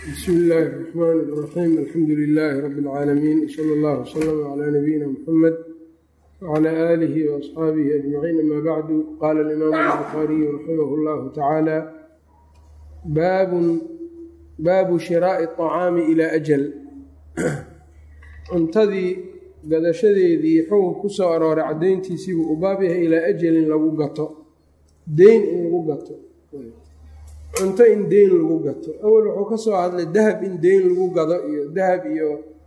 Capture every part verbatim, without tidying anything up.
بسم الله الرحمن الرحيم الحمد لله رب العالمين وصلى الله وسلم على نبينا محمد وعلى آله وأصحابه أجمعين. أما بعد قال الإمام البخاري رحمه الله تعالى باب baabu shiraa'i الطacaami ilaa ajal cuntadii gadashadeedii xugun ku soo arooray caddayntiisiibuu u baab yahay ilaa ajalin lagu gato deyn in lagu gato cunto in deyn lagu gato. awal wuxuu ka soo hadlay dahab in deyn lagu gado iyo dahab iyo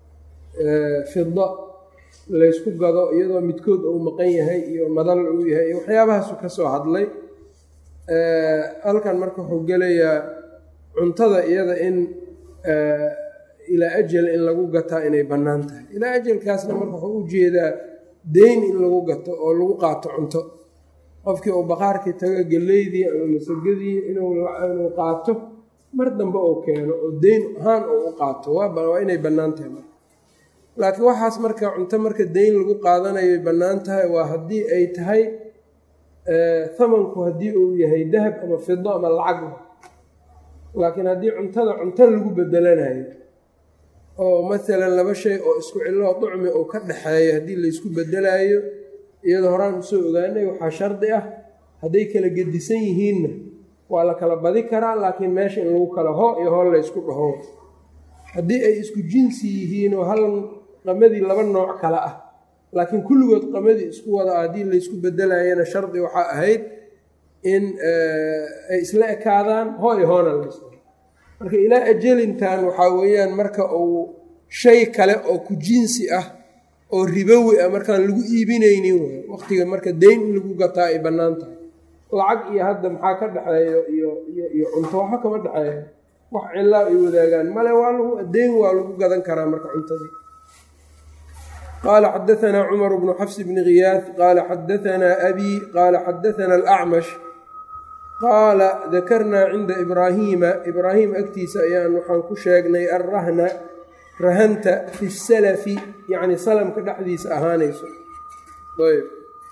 fida laysku gado iyadoo midkood uu maqan yahay iyo madal uu yahay iyo waxyaabahaasu ka soo hadlay. halkan marka wuxuu gelayaa cuntada iyada in ilaa ajal in lagu gataa inay bannaan tahay. ilaa ajalkaasna marka wuxuu u jeedaa deyn in lagu gato oo lagu qaato cunto. qofkii uu baqaarkii tago geleydii ama masagadii inuu qaato mar dambe uu keeno oo deyn ahaan uu u qaato waa inay bannaan tahay marka. laakiin waxaas marka cunto marka deyn lagu qaadanayoy bannaan tahay waa haddii ay tahay hamanku haddii uu yahay dahab ama fido ama lacag. laakiin haddii cuntada cunto lagu bedelanayo oo masalan laba shay oo isku ciloo ducmi uu ka dhexeeyo haddii laysku bedelaayo iyadoo horaan usoo ogaanay waxaa shardi ah hadday kala gedisan yihiinna waa la kala badi karaa, laakiin meesha in lagu kala ho iyo hol laysku dhaho. haddii ay isku jinsi yihiin oo hal qamadii laba nooc kale ah laakiin kulligood qamadii isku wada ah haddii laysku bedelayana shardi waxaa ahayd in ay isla ekaadaan hoo iyo hoona lays marka ilaa ajalintan waxaa weeyaan marka uu shay kale oo ku jinsi ah oo ribowi ah markaan lagu iibinaynin way waqtiga marka deyn in lagu gataa ay bannaan tahay. lacag iyo hadda maxaa ka dhexeeyo iyo iyo iyo cunto waxa kama dhexeeyo wax cilaa ay wadaagaan male waa lagu deyn waa lagu gadan karaa marka cuntadii. qaala xadaanaa cumar bnu xafs bni khiyaad qaala xadaanaa abi qaala xadaanaa alacmash qaala dakarnaa cinda ibraahiima ibraahim agtiisa ayaan waxaan ku sheegnay alrahna rahanta fi salafi yacni salamka dhexdiisa ahaanayso. ayb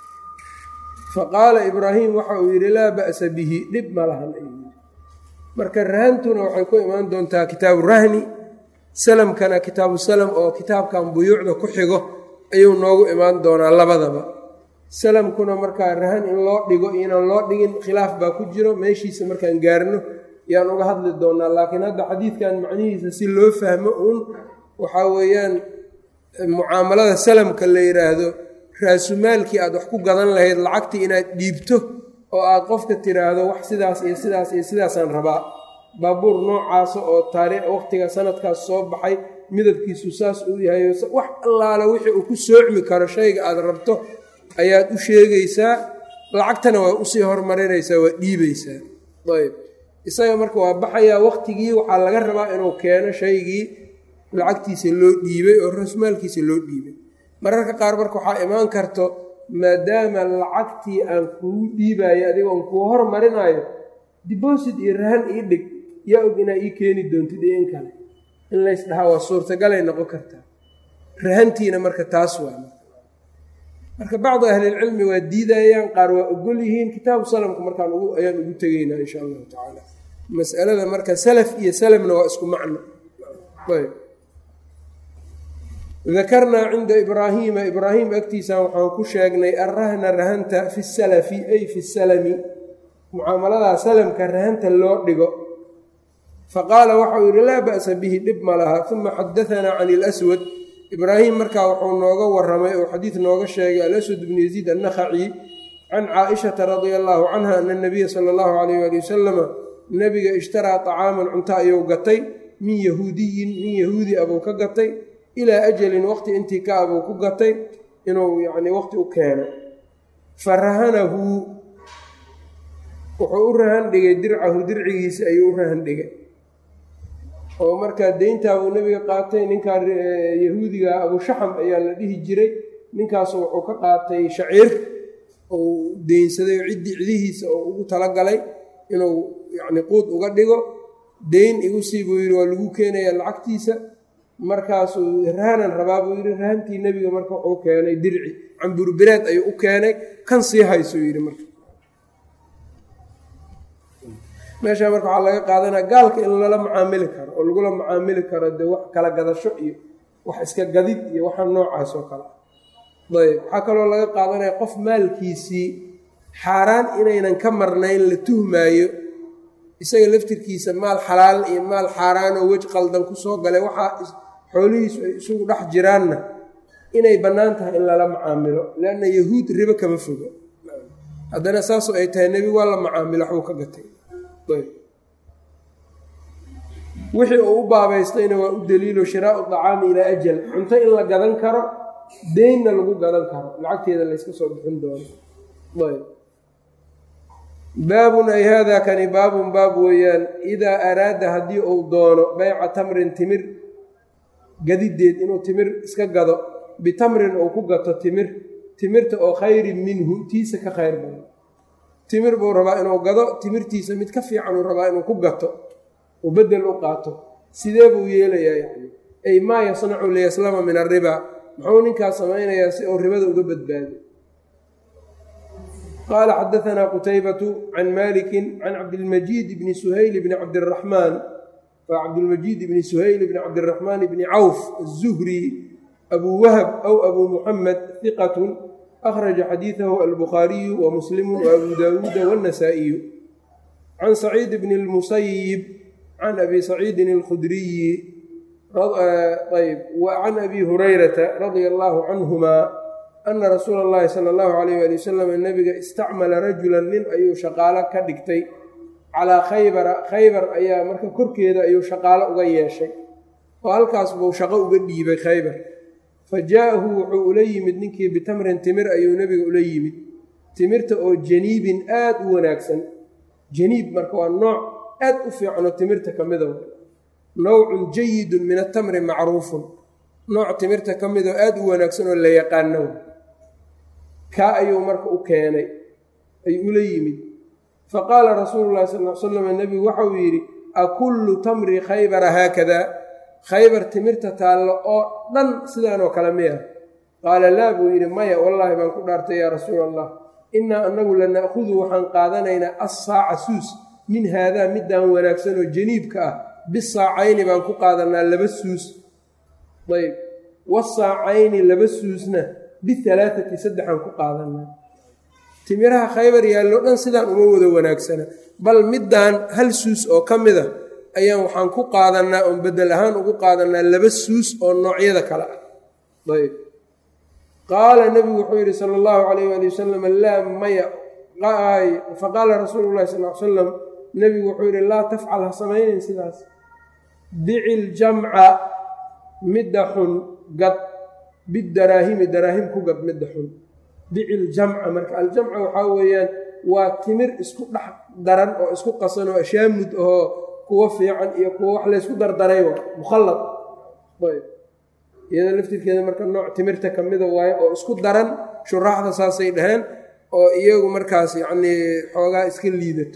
faqaala ibraahim waxa uu yidhi laa ba'sa bihi dhib ma lahan ayuu yidhi. marka rahantuna waxay ku imaan doontaa kitaabu rahni, salamkana kitaabu salam oo kitaabkan buyuucda ku xigo ayuu noogu imaan doonaa labadaba. salamkuna markaa rahan in loo dhigo inaan loo dhigin khilaaf baa ku jiro, meeshiisa markaan gaarno yaan uga hadli doonaa. laakiin hadda xadiidkan macnihiisa si loo fahmo uun waxaa weeyaan mucaamalada salamka la yidhaahdo raasumaalkii aad wax ku gadan lahayd lacagtii inaad dhiibto oo aad qofka tiraahdo wax sidaas iyo sidaas iyo sidaasaan rabaa, baabuur noocaasa oo taariikh waqtiga sanadkaas soo baxay midabkiisu saas uu yahay wax allaala wixii uu ku soocmi karo shayga aad rabto ayaad u sheegaysaa, lacagtana waa usii hormarinaysaa waa dhiibaysaa. ayb isaga marka waa baxayaa waqtigii waxaa laga rabaa inuu keeno shaygii lacagtiisa loo dhiibay oo rasmaalkiisa loo dhiibay. mararka qaar marka waxaa imaan karto maadaama lacagtii aan kugu dhiibayo adigoon kuu hormarinayo diboosit iyo rahan ii dhig yaa og inaa ii keeni doontid iyo in kale in laysdhahaa waa suurtagalay noqon kartaa. rahantiina marka taas waa marka bacdu ahlilcilmi waa diidayaan, qaar waa ogol yihiin. kitaabu salamka markaan ayaan ugu tegaynaa insha allahu tacaala. masalada marka salaf iyo salamna waa isku macno. dakarnaa cinda ibraahiima ibraahim agtiisa waxaan ku sheegnay alrahna rahanta fi salafi ay fi salami, mucaamaladaa salamka rahanta loo dhigo. faqaala waxau yidhi laa ba'sa bihi dhib ma laha. uma xadaanaa can ilaswad ibraahim markaa wuxuu nooga waramay oo xadiid nooga sheegay alaswad bnu yaziid annakhaci can caaishata radia allaahu canha ana nabiya sala allahu calayh waali wasalama nabiga ishtaraa طacaaman cunto ayuu gatay min yahuudiyin min yahuudi abuu ka gatay ilaa ajalin waqti intii ka abuu ku gatay inuu yacni waqti u keeno. fa rahanahu wuxuu u rahan dhigay dircahu dircigiisa ayuu u rahan dhigay oo markaa deyntaabuu nebiga qaatay. ninkaa yahuudiga abushaxam ayaa la dhihi jiray. ninkaasu wuxuu ka qaatay shaciir ou deynsaday oo ciddi cidihiisa oo ugu talagalay inuu yacni quud uga dhigo. deyn igu sii buu yidhi waa lagu keenayaa lacagtiisa. markaasuu rahanan rabaa buu yidhi. rahantii nebiga marka wuxuu keenay dirci camburbireed ayuu u keenay kan sii haysuu yidhi marka meeshaa marka waxaa laga qaadanaya gaalka in lala macaamili karo oo lagula macaamili karo dee wax kala gadasho iyo wax iska gadid iyo waxa noocaas oo kale ayb waxaa kaloo laga qaadanaya qof maalkiisii xaaraan inaynan ka marnayn la tuhmaayo isaga laftirkiisa maal xalaal iyo maal xaaraan oo wej qaldan kusoo galay waxaa xoolihiisu ay isugu dhex jiraanna inay bannaan tahay in lala macaamilo leanna yahuud ribo kama foga haddana saasoo ay tahay nebigu waa la macaamilo waxuu ka gatay wixii uu u baabaystayna waa u daliilo shiraau dacaami ilaa ajal cunto in la gadan karo deynna lagu gadan karo lacagteeda layska soo bixin doono ayb baabun ay haadaa kani baabun baab weeyaan idaa araada haddii uu doono bayca tamrin timir gadideed inuu timir iska gado bitamrin uu ku gato timir timirta oo khayrin minhu tiisa ka khayr badan timir buu rabaa inuu gado timirtiisa mid ka fiican uu rabaa inuu ku gato uu bedel u qaato sidee buu yeelayaa yani ay maa yasnacu liyaslama min arriba muxuu ninkaas samaynayaa si uu ribada uga badbaado qaala xadaanaa qutaybatu can malikin can cabdilmajiid bni suhayl bni cabdiraxmaan waa cabdilmajiid bni suhayl bni cabdiraxmaan bni cawf azuhri abuu wahab aw abuu muxamed hiqatun akhraja xadiidahu albukhaariyu wa muslimu wa abuu daawuuda waannasaa'iyu can saciid bni lmusayib can abi saciidin alkhudriyi ayb wa can abi hurayrata radia allaahu canhumaa ana rasuula allahi sala allahu calayh waali wasalam nabiga istacmala rajulan nin ayuu shaqaalo ka dhigtay calaa khaybara khaybar ayaa marka korkeeda ayuu shaqaalo uga yeeshay oo halkaas buu shaqo uga dhiibay khaybar fa jaa-ahu wuxuu ula yimid ninkii bitamrin timir ayuu nebiga ula yimid timirta oo janiibin aad u wanaagsan janiib marka waa nooc aad u fiicanoo timirta ka midow nawcun jayidun min atamri macruufun nooc timirta ka midoo aad u wanaagsan oo la yaqaano kaa ayuu marka u keenay ayuu ula yimid faqaala rasuulu llahi sal l slam nebigu waxauu yidhi akullu tamri khaybara haakadaa khaybar timirta taallo oo dhan sidaanoo kale miya qaala laa buu yidhi maya wallaahi baan ku dhaartay yaa rasuula allah innaa annagu la na'khudu waxaan qaadanaynaa assaaca suus min haadaa midaan wanaagsan oo janiibka ah bisaacayni baan ku qaadanaa laba suus ayb wasaacayni laba suusna bihalaaati saddexaan ku qaadanaa timiraha khaybar yaallo dhan sidaan uma wada wanaagsana bal middaan hal suus oo ka mida ayaan waxaan ku qaadannaa oon bedel ahaan ugu qaadannaa laba suus oo noocyada kale ah ayb qaala nebigu wuxuu yidhi sala allahu calayh waali wasalam laa maya faqaala rasuulu llahi sal l salam nebigu wuxuu yidhi laa tafcal ha samaynayn sidaas bici ljamca midda xun gad bidaraahimi daraahim ku gad midda xun bici ljamca marka aljamca waxaa weeyaan waa timir isku dhex daran oo isku qasan oo ashaamud oo kuwo fiican iyo kuwo wax laysku dardaray waa mukhallad ayb iyada laftirkeeda marka nooc timirta ka mida waayo oo isku daran shuraaxda saasay dhaheen oo iyagu markaas yacnii xoogaa iska liidato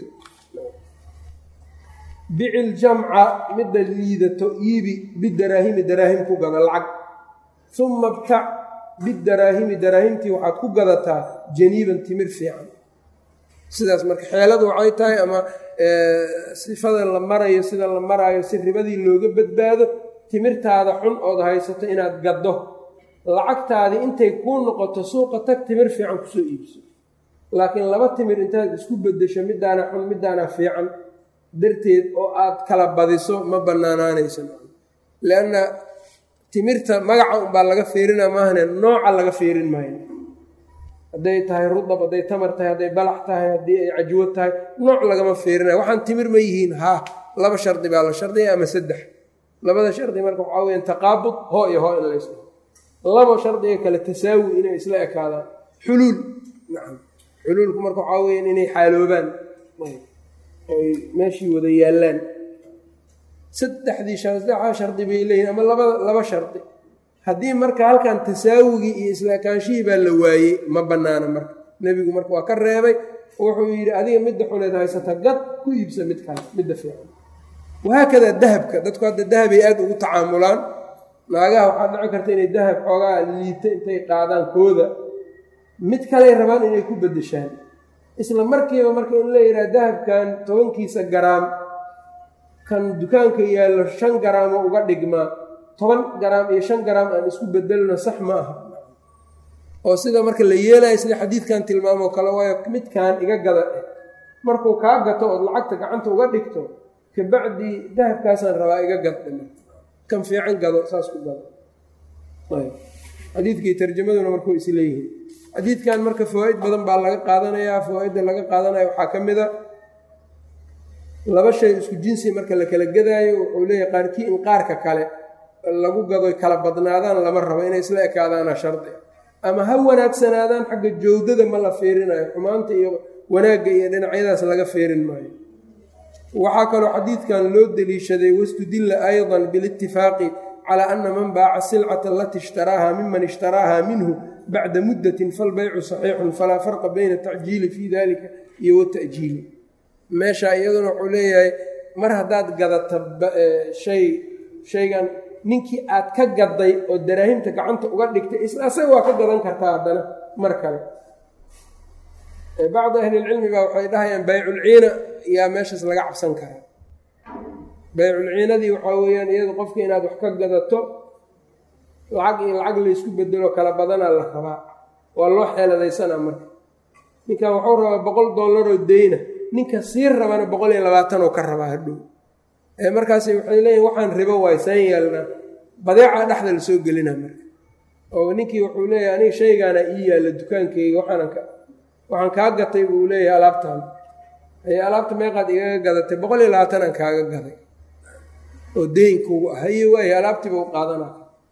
bici ljamca midda liidato iibi bidaraahimi daraahim ku gada lacag uma btac bidaraahimi daraahimtii waxaad ku gadataa janiiban timir fiican sidaas marka xeeladu waxay tahay ama sifada la marayo sida la maraayo si ribadii looga badbaado timirtaada xun ood haysato inaad gaddo lacagtaadii intay kuu noqoto suuqa tag timir fiican kusoo iibso laakiin laba timir intaad isku beddesho middaana xun middaana fiican darteed oo aad kala badiso ma bannaanaanaysa lianna timirta magaca unbaa laga fiirina maahane nooca laga fiirin maayo hadday tahay rudab hadday tamar tahay hadday balax tahay haddii ay cajwo tahay nooc lagama fiirinayo waxaan timir ma yihiin haa laba shardi baa la shardiya ama saddex labada shardi marka waxaa weyan taqaabud hoo iyo hoo in lays laba shardiga kale tasaawi inay isla ekaadaan xuluul nacam xuluulku marka waxaa weyan inay xaaloobaan oy meeshii wada yaallaan saddexdii saddexaa shardi bay leeyihin ama laba laba shardi haddii marka halkan tasaawigii iyo isla ekaanshihii baa la waayey ma bannaana marka nebigu marka waa ka reebay wuxuu yidhi adiga midda xuneed haysata gad ku iibsa mid kale midda fiican wahaakadaa dahabka dadku hadda dahabay aada ugu tacaamulaan naagaha waxaa dhici karta inay dahab xoogaa liita intay qaadaan kooda mid kaley rabaan inay ku beddeshaan isla markiiba marka in la yidhaha dahabkan tobankiisa garaam kan dukaanka yaallo shan garaamoo uga dhigmaa toban garaam iyo shan garaam aan isku bedelno sax ma aha oo sida marka la yeelayo sida xadiidkan tilmaamoo kale waayo midkaan iga gada eh markuu kaa gato ood lacagta gacanta uga dhigto kabacdii dahabkaasaan rabaa iga gadda kan fiican gado saas ku gado xadiidkii tarjamaduna markuu is leeyihiin xadiidkan marka fawaa-id badan baa laga qaadanayaa fawaa-idda laga qaadanaya waxaa ka mid a laba shay isku jinsi marka la kala gadaayo wuxuu leeyahay qaarkii in qaarka kale lagu gado kala badnaadaan lama rabo inay isla ekaadaana shardi ama ha wanaagsanaadaan xagga jawdada ma la fiirinayo xumaanta iyo wanaagga iyo dhinacyadaas laga fiirin maayo waxaa kaloo xadiidkan loo deliishaday wastudilla aydan bilitifaaqi calaa ana man baaca silcata alatii ishtaraaha miman ishtaraaha minhu bacda muddatin falbaycu saxiixun falaa farqa bayna atacjiili fii dalika iyo wata'jiili meesha iyaduna wuxuu leeyahay mar haddaad gadata shay shaygan ninkii aad ka gaday oo daraahimta gacanta uga dhigtay isla asaga waa ka gadan kartaa haddana mar kale bacdu ahlilcilmi baa waxay dhahayaan bayculciina yaa meeshaas laga cabsan karaa bayculciinadii waxaa weeyaan iyadu qofka inaad wax ka gadato lacag iyo lacag laysku bedelo kala badanaa la rabaa waa loo xeeladaysanaa marka ninkan wuxuu rabaa boqol dollaroo deyna ninka sii rabana boqol iyo labaatan oo ka rabaa hadhow ee markaas waxay leeyihin waxaan ribo waay saan yeelnaa badeecaa dhexda la soo gelinaa marka oo ninkii wuxuu leeyahay aniga shaygaana ii yaalla dukaankayga waxaanan ka waxaan kaa gatay buu leeyahay alaabtaan ee alaabta meeqaad igaga gadatay boqol iyo labaatan aan kaaga gaday oo deynkugu ah haye waaye alaabtiiba u qaadanaa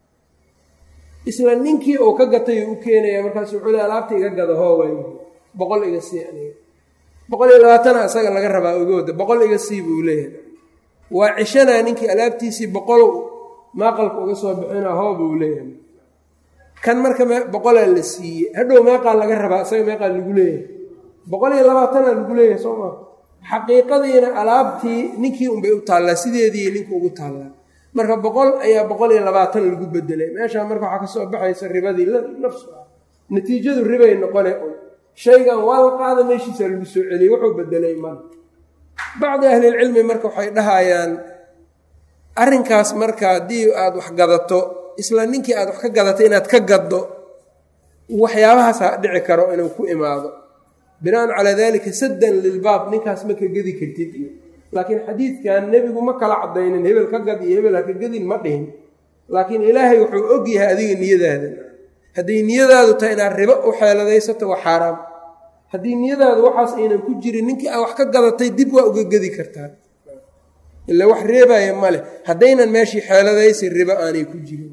isla ninkii oo ka gatay u keenaya markaas wuxuu leeyahay alaabta iga gada hoo waay boqol iga sii aniga boqol iyo labaatana isaga laga rabaa ogooda boqol iga sii buu leeyahay waa cishanaa ninkii alaabtiisii boqolow maaqalka uga soo bixinaa hoo buu leeyahay kan marka boqolaa la siiyey hadhow meeqaa laga rabaa isaga meeqaa lagu leeyahay boqol iyo labaatanaa lagu leeyahay soo maa xaqiiqadiina alaabtii ninkii unbay u taallaa sideedii ninka ugu taallaa marka boqol ayaa boqol iyo labaatan lagu bedelay meeshaa marka waxaa ka soo baxaysa ribadii nafsu ah natiijadu ribay noqone un shaygan waa la qaada meeshiisa lagu soo celiyey wuxuu bedelay mal bacdi ahlilcilmi marka waxay dhahayaan arrinkaas marka haddii aada wax gadato isla ninkii aada wax ka gadato inaad ka gaddo waxyaabahaasa dhici karo inuu ku imaado binaan calaa dalika saddan lilbaab ninkaas ma ka gedi kartid iyo laakiin xadiidkan nebigu ma kala cadaynin hebel ka gad iyo hebel ha ka gedin ma dhihin laakiin ilaahay wuxuu og yahay adiga niyadaada hadday niyadaadu tahay inaad ribo u xeeladaysato waa xaaraam haddii niyadaadu waxaas aynan ku jirin ninkii aa wax ka gadatay dib waa uga gedi kartaa ilaa wax reebaya ma leh haddaynan meeshii xeeladaysi ribo aanay ku jirin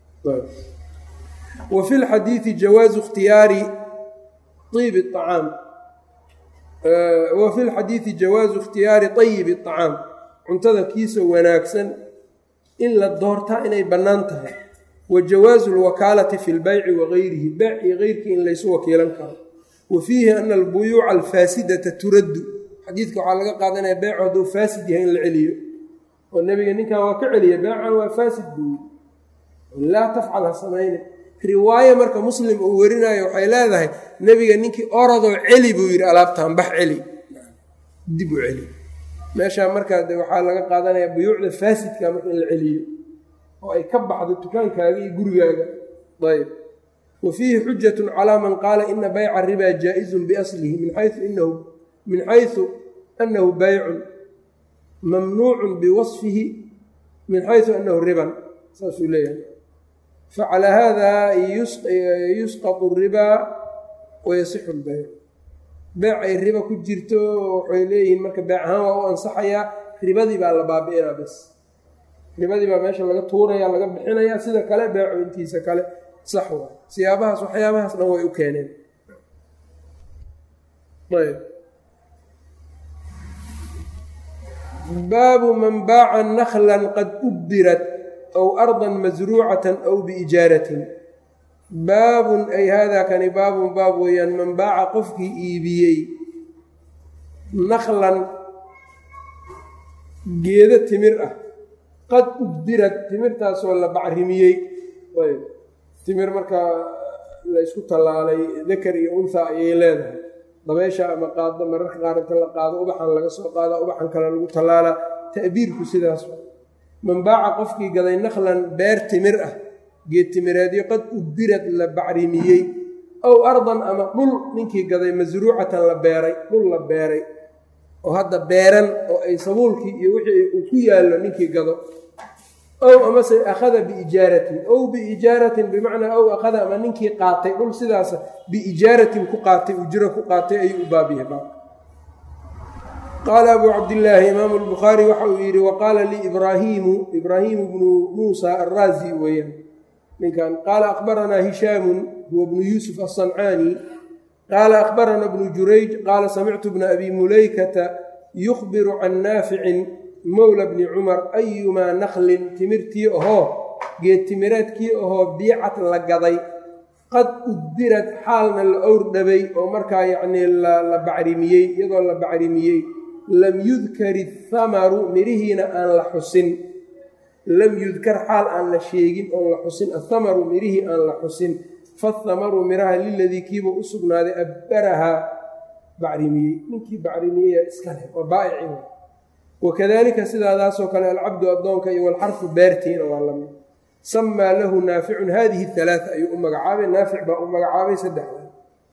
wa fi lxadiidi jawaazu ikhtiyaari طيب الطعام وفي الحديث جواز اختيار طيب الطعام cuntada kiisa wanaagsan in la doortaa inay bannaan tahay wa jawaazu اlwakaalati fi اlbayci wagayrihi beyc iyo keyrkii in laysu wakiilan karo wa fiihi ana albuyuuca alfaasidata turaddu xadiidka waxaa laga qaadanaya beycu hadduu faasid yahay in la celiyo oo nebiga ninkan waa ka celiya beycan waa faasid buuyi laa tafcal ha samayne riwaaye marka muslim uu warinayo waxay leedahay nebiga ninkii orodoo celi buu yidhi alaabtaan bax celi dib u celi meeshaa markaa de waxaa laga qaadanayaa buyuucda faasidka marka in la celiyo oo ay ka baxdo dukaankaaga iyo gurigaaga ayb wa fiihi xujatun calaa man qaala ina bayca ribaa jaa-izun biaslihi min xayu inahu min xaysu annahu baycun mamnuucun biwasfihi min xaysu annahu riban saasuu leeyahay facalaa haadaa yusqatu ribaa wayasixu lbayc beec ay riba ku jirto waxay leeyihiin marka beec ahaan waa u ansaxayaa ribadii baa la baabi'inaa bas ribadii baa meesha laga tuuraya laga bixinayaa sida kale beeco intiisa kale sax waay siyaabahaas waxyaabahaas dhan way u keeneen ayb baabu man baaca naklan qad ubbirat aw ardan masruucatan aw biijaaratin baabun ay haadaa kani baabun baab weeyaan man baaca qofkii iibiyey naklan geedo timir ah qad ubdirad timirtaasoo la bacrimiyey ayb timir markaa la ysku tallaalay dakar iyo unha ayay leedahay dabeysha ama qaado mararka qaar inta la qaado ubaxan laga soo qaada ubaxan kale lagu tallaalaa ta'biirku sidaas man baaca qofkii gaday naqlan beer timir ah geed timireedyo qad ubirad la bacrimiyey ow ardan ama dhul ninkii gaday masruucatan la beeray dhul la beeray oo hadda beeran oo ay sabuulkii iyo wixii uu ku yaallo ninkii gado ow amase akhada biijaaratin ow biijaaratin bimacnaa ow akhada ama ninkii qaatay dhul sidaasa biijaaratin ku qaatay ujro ku qaatay ayuu u baabiyahay baab qaala abuu cabdillaahi imaamu albukhaari waxa uu yidhi waqaala lii ibraahiimu ibraahiimu bnu muusa arraazi weeyaan ninkan qaala akhbaranaa hishaamun huwa bnu yuusuf alsancaani qaala akhbarana bnu jurayj qaala samictu bna abi mulaykata yukhbiru can naaficin mowla bni cumar ayumaa naqlin timirtii ahoo geed timireedkii ahoo biicat la gaday qad udbirad xaalna la owr dhabay oo markaa yacnii la bacrimiyey iyadoo la bacrimiyey lam yudkar ihamaru mirihiina aan la xusin lam yudkar xaal aan la sheegin oon la xusin athamaru mirihii aan la xusin fathamaru miraha liladii kiiba u sugnaaday abbarahaa bacrimiyey ninkii bacrimiyeya iska leh oo baa'ici wakadalika sidaadaasoo kale alcabdu addoonka iyo walxarfu beertiina waa la mid samaa lahu naaficun haadihi halaaa ayuu u magacaabay naafic baa u magacaabay saddexda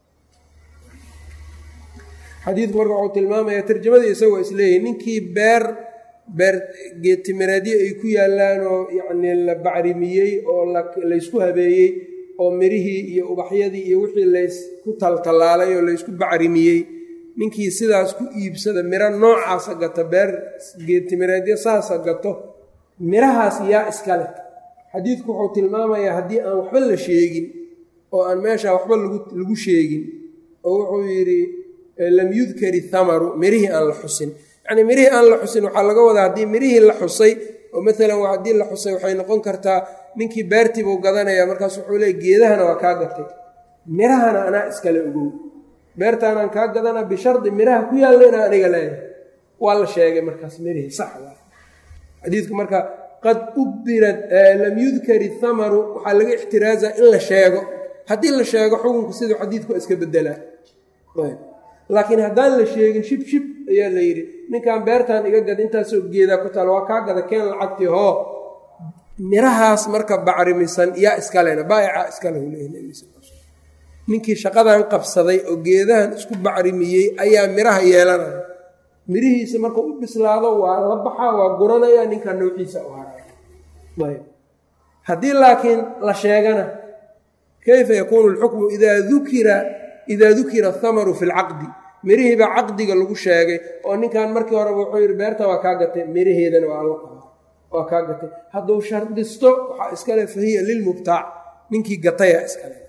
xadiidku marka wuxuu tilmaamaya tarjamadii isagoo isleeyahay ninkii beer beer geedtimireedyo ay ku yaalaan oo yacnii la bacrimiyey oo laysku habeeyey oo mirihii iyo ubaxyadii iyo wixii laysku taltallaalay oo laysku bacrimiyey ninkii sidaas ku iibsada miro noocaasa gato beer geedtimireedyo saasa gato mirahaas yaa iska leh xadiidku wuxuu tilmaamayaa haddii aan waxba la sheegin oo aan meeshaa waxba lagu sheegin oo wuxuu yidhi lam yudkar ihamaru mirihii aan la xusin yacnii mirihii aan la xusin waxaa laga wadaa haddii mirihii la xusay oo maalan haddii la xusay waxay noqon kartaa ninkii beertii buu gadanayaa markaas wuxuu leey geedahana waa kaa gatay mirahana anaa iskale ogow beertaanaan kaa gadanaa bishardi miraha ku yaalla inaa aniga leeyahay waa la sheegay markaas mirihii sax waa xadiidku marka qad ubirad lam yudkar ihamaru waxaa laga ixtiraaza in la sheego haddii la sheego xukunku siduu xadiidku iska bedelaa laakiin haddaan la sheegin shib shib ayaa la yidhi ninkan beertaan iga gada intaasoo geedaa ku taal waa kaa gada keen lacagtii hoo mirahaas marka bacrimisan yaa iskalena baa'ica iskale ninkii shaqadan qabsaday oo geedahan isku bacrimiyey ayaa miraha yeelanaya mirihiisa markuu u bislaado waa la baxaa waa guranaya ninkan noociisa u haray haddii laakiin la sheegana kayfa yakuunu alxukmu idaa dukira idaa dukira athamaru fi lcaqdi mirihii baa caqdiga lagu sheegay oo ninkan markii horeba wuxuu yidhi beerta waa kaa gatay miraheedana waa la qaba waa kaa gatay hadduu shardisto waxaa iskale fahiya lilmubtaac ninkii gataya iskale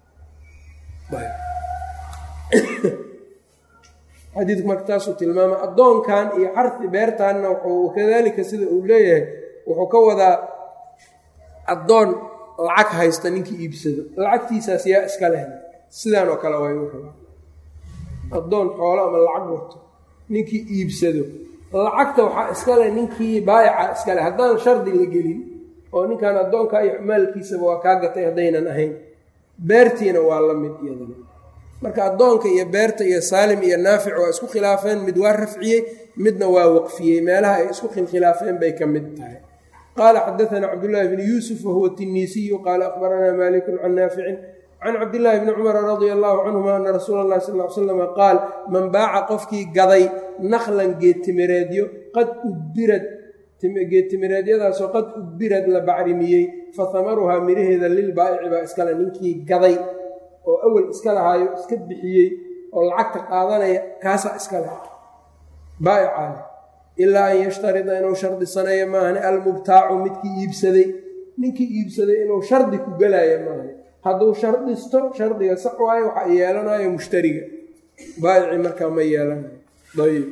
xadiidku marka taasuu tilmaama addoonkan iyo xarfi beertaanna wuxuu kadalika sida uu leeyahay wuxuu ka wadaa addoon lacag haysta ninkii iibsado lacagtiisaas yaa iska leh sidaan oo kale way wuxuu addoon xoolo ama lacag wato ninkii iibsado lacagta waxaa iska leh ninkii baayica iska leh haddaan shardi la gelin oo ninkan addoonka iyo maalkiisaba waa kaa gatay haddaynan ahayn beertiina waa la mid iyadana marka addoonka iyo beerta iyo saalim iyo naafic waa isku khilaafeen mid waa rafciyey midna waa waqfiyey meelaha ay isku khilkhilaafeen bay ka mid tahay qaala xadaanaa cabdullaahi bni yuusuf wahuwa tinisiyu qaala akhbaranaa maalikun can naaficin can cabdillaahi bni cumara radia allahu canhuma ana rasuula allahi sal l slama qaal man baaca qofkii gaday naqlan geedtimireedyo qad ubirad geedtimireedyadaasoo qad ubirad la bacrimiyey fa hamaruhaa miraheeda lilbaa'ici baa iskale ninkii gaday oo awel iska lahaayo iska bixiyey oo lacagta qaadanaya kaasaa iska leh baa'ica leh ilaa an yashtarida inuu shardisanayo maahane almubtaacu midkii iibsaday ninkii iibsaday inuu shardi ku gelaayo maahane hadduu shardisto shardiga sax waayo waxaa yeelanayo mushtariga baayici markaa ma yeelanayo ayb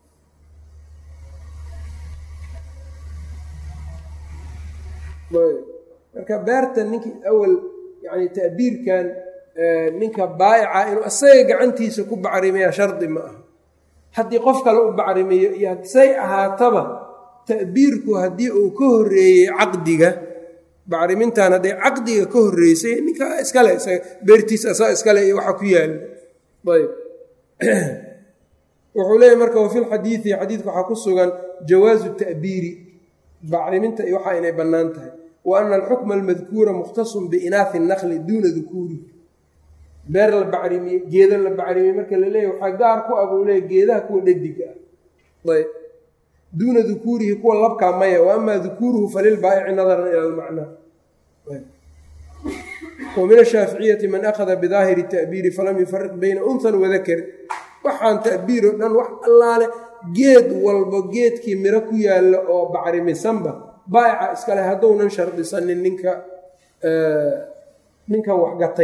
marka beerta ninkii awel yani ta'biirkan ninka baayica inuu isaga gacantiisa ku bacrimaya shardi ma aha haddii qof kale u bacrimiyo iyo say ahaataba ta'biirku haddii uu ka horreeyey caqdiga bacrimintan hadday caqdiga ka horreysay ninka iskale beertiisa asaa iskale iyo waxa ku yaala ayb wuxuu leeyahy marka wafi lxadiidi xadiidka waxaa ku sugan jawaazu ta'biiri bacriminta iyo waxaa inay bannaan tahay wa ana alxukma almadkuura mukhtasun biinaahi nakli duuna dukuuri beer la bacrimiye geeda la bacrimiye marka la leeyahy waxaa gaar ku ah buu leeyahy geedaha kuwa dhediga ah ayb duuna dukuurihi kuwa labkaa maya wa amaa dukuuruhu falilbaa'ici nadaran ila almacnaa wa min ashaaficiyati man akhada bidaahiri ta'biiri falam yufariq bayna unhan wadakar waxaan ta'biir oo dhan wax allaale geed walba geedkii miro ku yaalla oo bacrimisanba baa'ica iskale haddounan shardisanin ninka ninkan wax gatay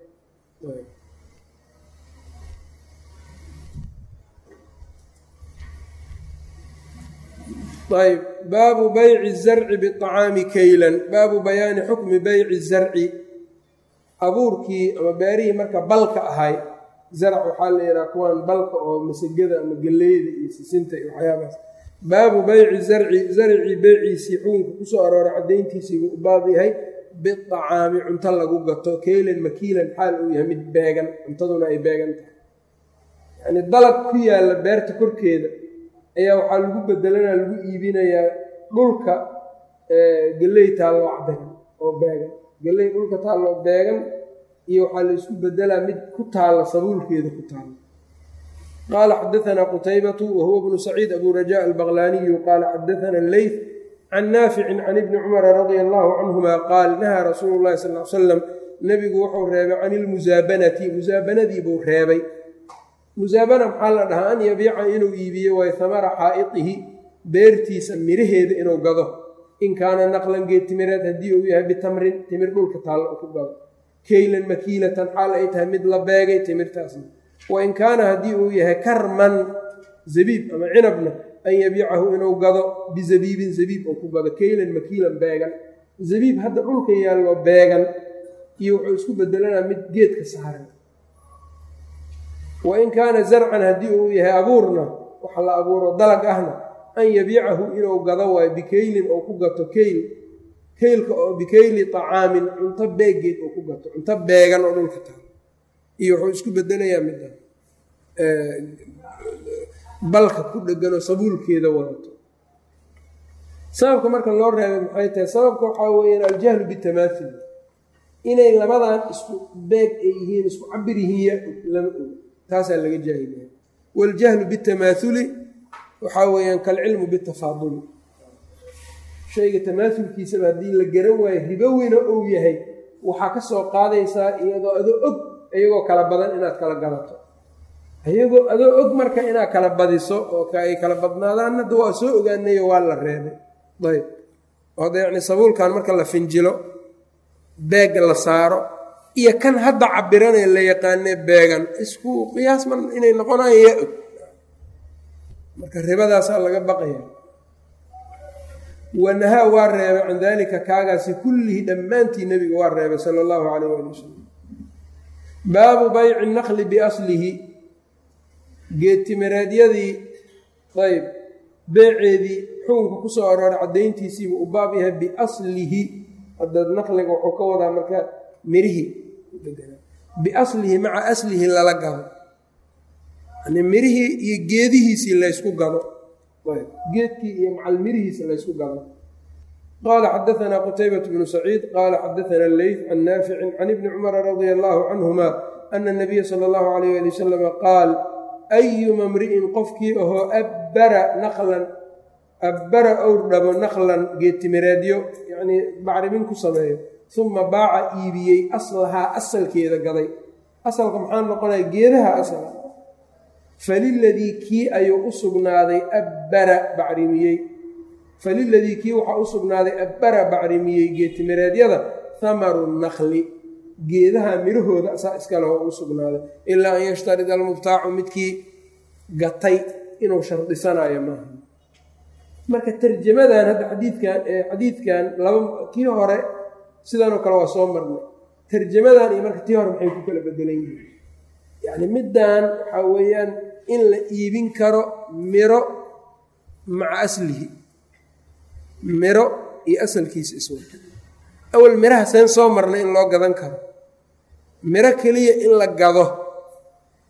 ayb baabu bayci zarci biacaami kaylan baabu bayaani xukmi bayci zarci abuurkii ama beerihii marka balka ahay zarac waxaa la yidhaha kuwaan balka oo masagada ama galleyda iyo sisinta iyo waxyaabahaas baabu bayci zarci zarcii beyciisii xukunka kusoo arooray caddayntiisii buu u baab yahay biacaami cunto lagu gato kaylan makiilan xaal uu yahay mid beegan cuntaduna ay beegan tahay yacnii dalag ku yaalla beerta korkeeda ayaa waxaa lagu bedelanaa lagu iibinayaa dhulka galley taalloo cadagan oo beegan galley dhulka taalloo beegan iyo waxaa la isku bedelaa mid ku taalla sabuulkeeda ku taalla qaala xadaanaa qutaybatu wa huwa bnu saciid abu rajaa albaqlaaniyu qaala xadaana leyth can naaficin can ibni cumara radia allahu canhuma qaal nahaa rasuulu llahi sal l salam nebigu wuxuu reebay can ilmusaabanati musaabanadii buu reebay musaabana maxaa la dhahaa an yabiica inuu iibiyo way hamara xaa'idihi beertiisa miraheeda inuu gado in kaana naqlan geed timireed haddii uu yahay bitamrin timir dhulka taalla u ku gado kaylan makiilatan xaal ay tahay mid la beegay timirtaasna wa in kaana haddii uu yahay karman zabiib ama cinabna an yabiicahu inuu gado bizabiibin zabiib oo ku gado kaylan makiilan beegan zabiib hadda dhulka yaallo beegan iyo wuxuu isku bedelanaa mid geedka saaran wain kaana zarcan haddii uu yahay abuurna waxa la abuuro dalag ahna an yabiicahu inuu gado waayo bikaylin oo ku gato kayl kaylka oo bikayli طacaamin cunto beeggeed oo ku gato cunto beegan oo dhulka taal iyo wuxuu isku bedelayaa midda balka ku dheganoo sabuulkeeda wadato sababka marka loo reebay maxay tahay sababka waxaa weeyaan aljahlu bitamaathul inay labadan isku beeg ay yihiin isku cabir yihiin lama og taasaa laga jaahilaya waljahlu bitamaathuli waxaa weeyaan kalcilmu bitafaaduli shayga tamaasulkiisaba haddii la garan waayo ribowina uu yahay waxaa ka soo qaadaysaa iyadoo adoo og iyagoo kala badan inaad kala gadato iyagoo adoo og marka inaad kala badiso oo ay kala badnaadaan hadda waa soo ogaanayo waa la reebay ayb hadda yacni sabuulkan marka la finjilo beegga la saaro iyo kan hadda cabiranee la yaqaanee beegan isku qiyaas mar inay noqonayaan yaa og marka ribadaasaa laga baqaya wanahaa waa reebay can daalika kaagaasi kullihi dhammaantii nebiga waa reebay sala allahu calayh waali wasalam baabu bayci naqli biaslihi geedtimireedyadii ayb beeceedii xukunka ku soo arooray caddayntiisiibuu u baab yahay biaslihi hadda naqliga wuxuu ka wadaa marka mirihii biaslihi maca aslihi lala gado yani mirihii iyo geedihiisii laysku gado geedkii iyo macal mirihiisa laysku gado qaala xadaanaa qutaybatu bnu saciid qaala xadaana leyth can naaficin can ibni cumara radia allahu canhuma ana nabiya sala allahu alayh ali wasalama qaal ayuma mri'in qofkii ahoo abbara naqlan abbara owr dhabo naqlan geedtimireedyo yacnii bacrimin ku sameeyo uma baaca iibiyey aslahaa asalkeeda gaday asalka maxaa noqonaya geedaha asal faliladii kii ayuu u sugnaaday abbara bacrimiyey faliladii kii waxaa u sugnaaday abbara bacrimiyey geedtimireedyada hamaru naqli geedaha mirahooda asaa iskale oo u sugnaaday ilaa an yashtarida almubtaacu midkii gatay inuu shardisanayo maaha marka tarjamadan hadda xadiidkan xadiidkan laba kii hore sidanoo kale waa soo marnay tarjamadan iyo marka tii hore maxay ku kala bedelan yihiin yacni middan waxaa weeyaan in la iibin karo miro maca aslihi miro iyo asalkiisa iswa awal miraha seen soo marnay in loo gadan karo miro keliya in la gado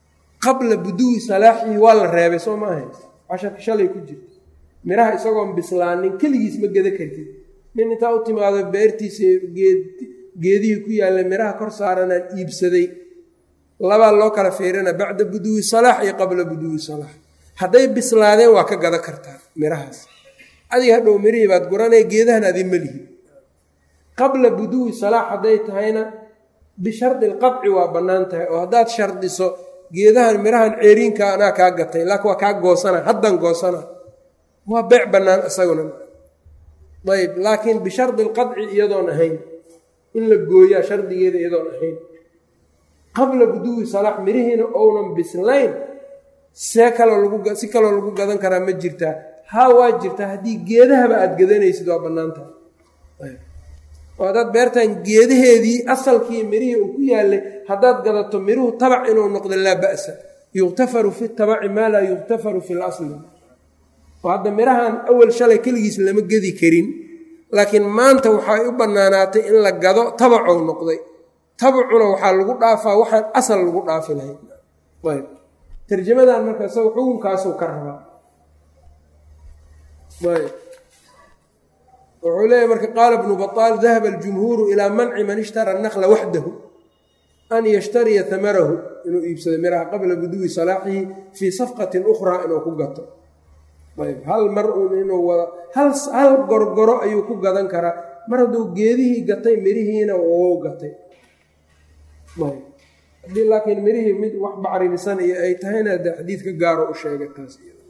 qabla buduwi salaaxihi waa la reebay soo ma ahayn casharka shalay ku jirta miraha isagoon bislaanin keligiis ma geda kartid nin intaa u timaado beertiisa geed geedihii ku yaalla miraha kor saaranaan iibsaday labaa loo kala fiirina bacda buduwi salaax iyo qabla buduwi salaax hadday bislaadeen waa ka gada kartaa mirahaas adiga hadhow mirihii baad guranaya geedahan adi melihi qabla buduwi salaax hadday tahayna bishardi alqadci waa bannaan tahay oo haddaad shardiso geedahan mirahan ceeriinka anaa kaa gatay laakiin waa kaa goosana haddan goosana waa beec bannaan isaguna ayb laakiin bishardi alqadci iyadoon ahayn in la gooyaa shardigeeda iyadoon ahayn qabla buduwi salaax mirihiina ounan bislayn see kaloo lagu si kaloo lagu gadan karaa ma jirtaa haa waa jirtaa haddii geedahaba aada gadanaysid waa bannaan tahay oo haddaad beertan geedaheedii asalkii mirihii uu ku yaallay haddaad gadato miruhu tabac inuu noqdo laa ba'sa yuqtafaru fi tabaci maa laa yuqtafaru fi lasli oo hadda mirahan awal shalay keligiis lama gedi karin laakiin maanta waxay u bannaanaatay in la gado tabacou noqday tabacuna waxaa lagu dhaafaa waxaan asal lagu dhaafi lahayd ayb tarjamadan marka isaga xukunkaasuu ka rabaa ayb wuxuu leeyahy marka qaala ibnu baطaal dahaba aljumhuuru ilaa manci man ishtara anakla waxdahu an yashtariya hamarahu inuu iibsado miraha qabla buduwi salaaxihi fii safqatin ukhraa inuu ku gato ayb hal mar uun inuu wada hal hal gorgoro ayuu ku gadan karaa mar hadduu geedihii gatay mirihiina wou gatay ayb haddii laakiin mirihii mid wax bacrimisan iyo ay tahayna de xadiidka gaaro u sheegay taas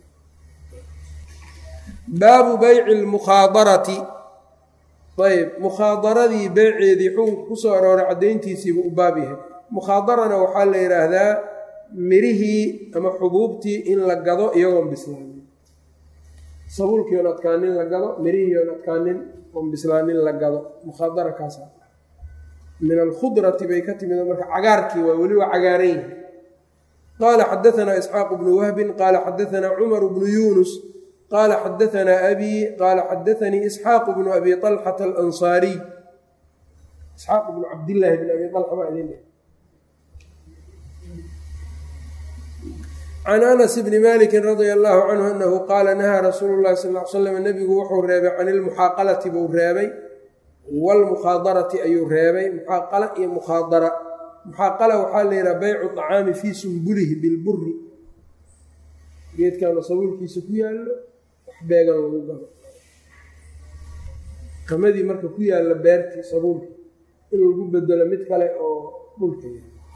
baabu bayci lmukhaadarati ayb mukhaadaradii beyceedii xukunka kusoo arooray caddayntiisiibu u baab yahay mukhaadarana waxaa la yidhaahdaa mirihii ama xubuubtii in la gado iyagoon bislaanin sabuulkii oon adkaanin la gado mirihii oon adkaanin oon bislaanin la gado mukhaadara kaasa min alkhudrati bay ka timid marka cagaarkii waa weli waa cagaaran yahay qaala xadaanaa isxaaq bnu wahbin qaala xadaanaa cumar bnu yuunus qaala xadaanaa abii qaala xadaanii isxaaq bnu abi طalxata alansaariy isxaaq bnu cabdillaahi bn abi alxa baa idin can anas bni maliki radia allahu canhu anahu qaala nahaa rasuulu llahi sal l slam nebigu wuxuu reebay can ilmuxaaqalati buu reebay waalmukhaadarati ayuu reebay muxaaqala iyo mukhaadara muxaaqala waxaa la yidhaha baycu طacaami fii sumbulihi bilburi geedkaanu sabuulkiisa ku yaallo wax beegan lagu galo qamadii marka ku yaalla beertii sabuulka in lagu bedelo mid kale oo dhulka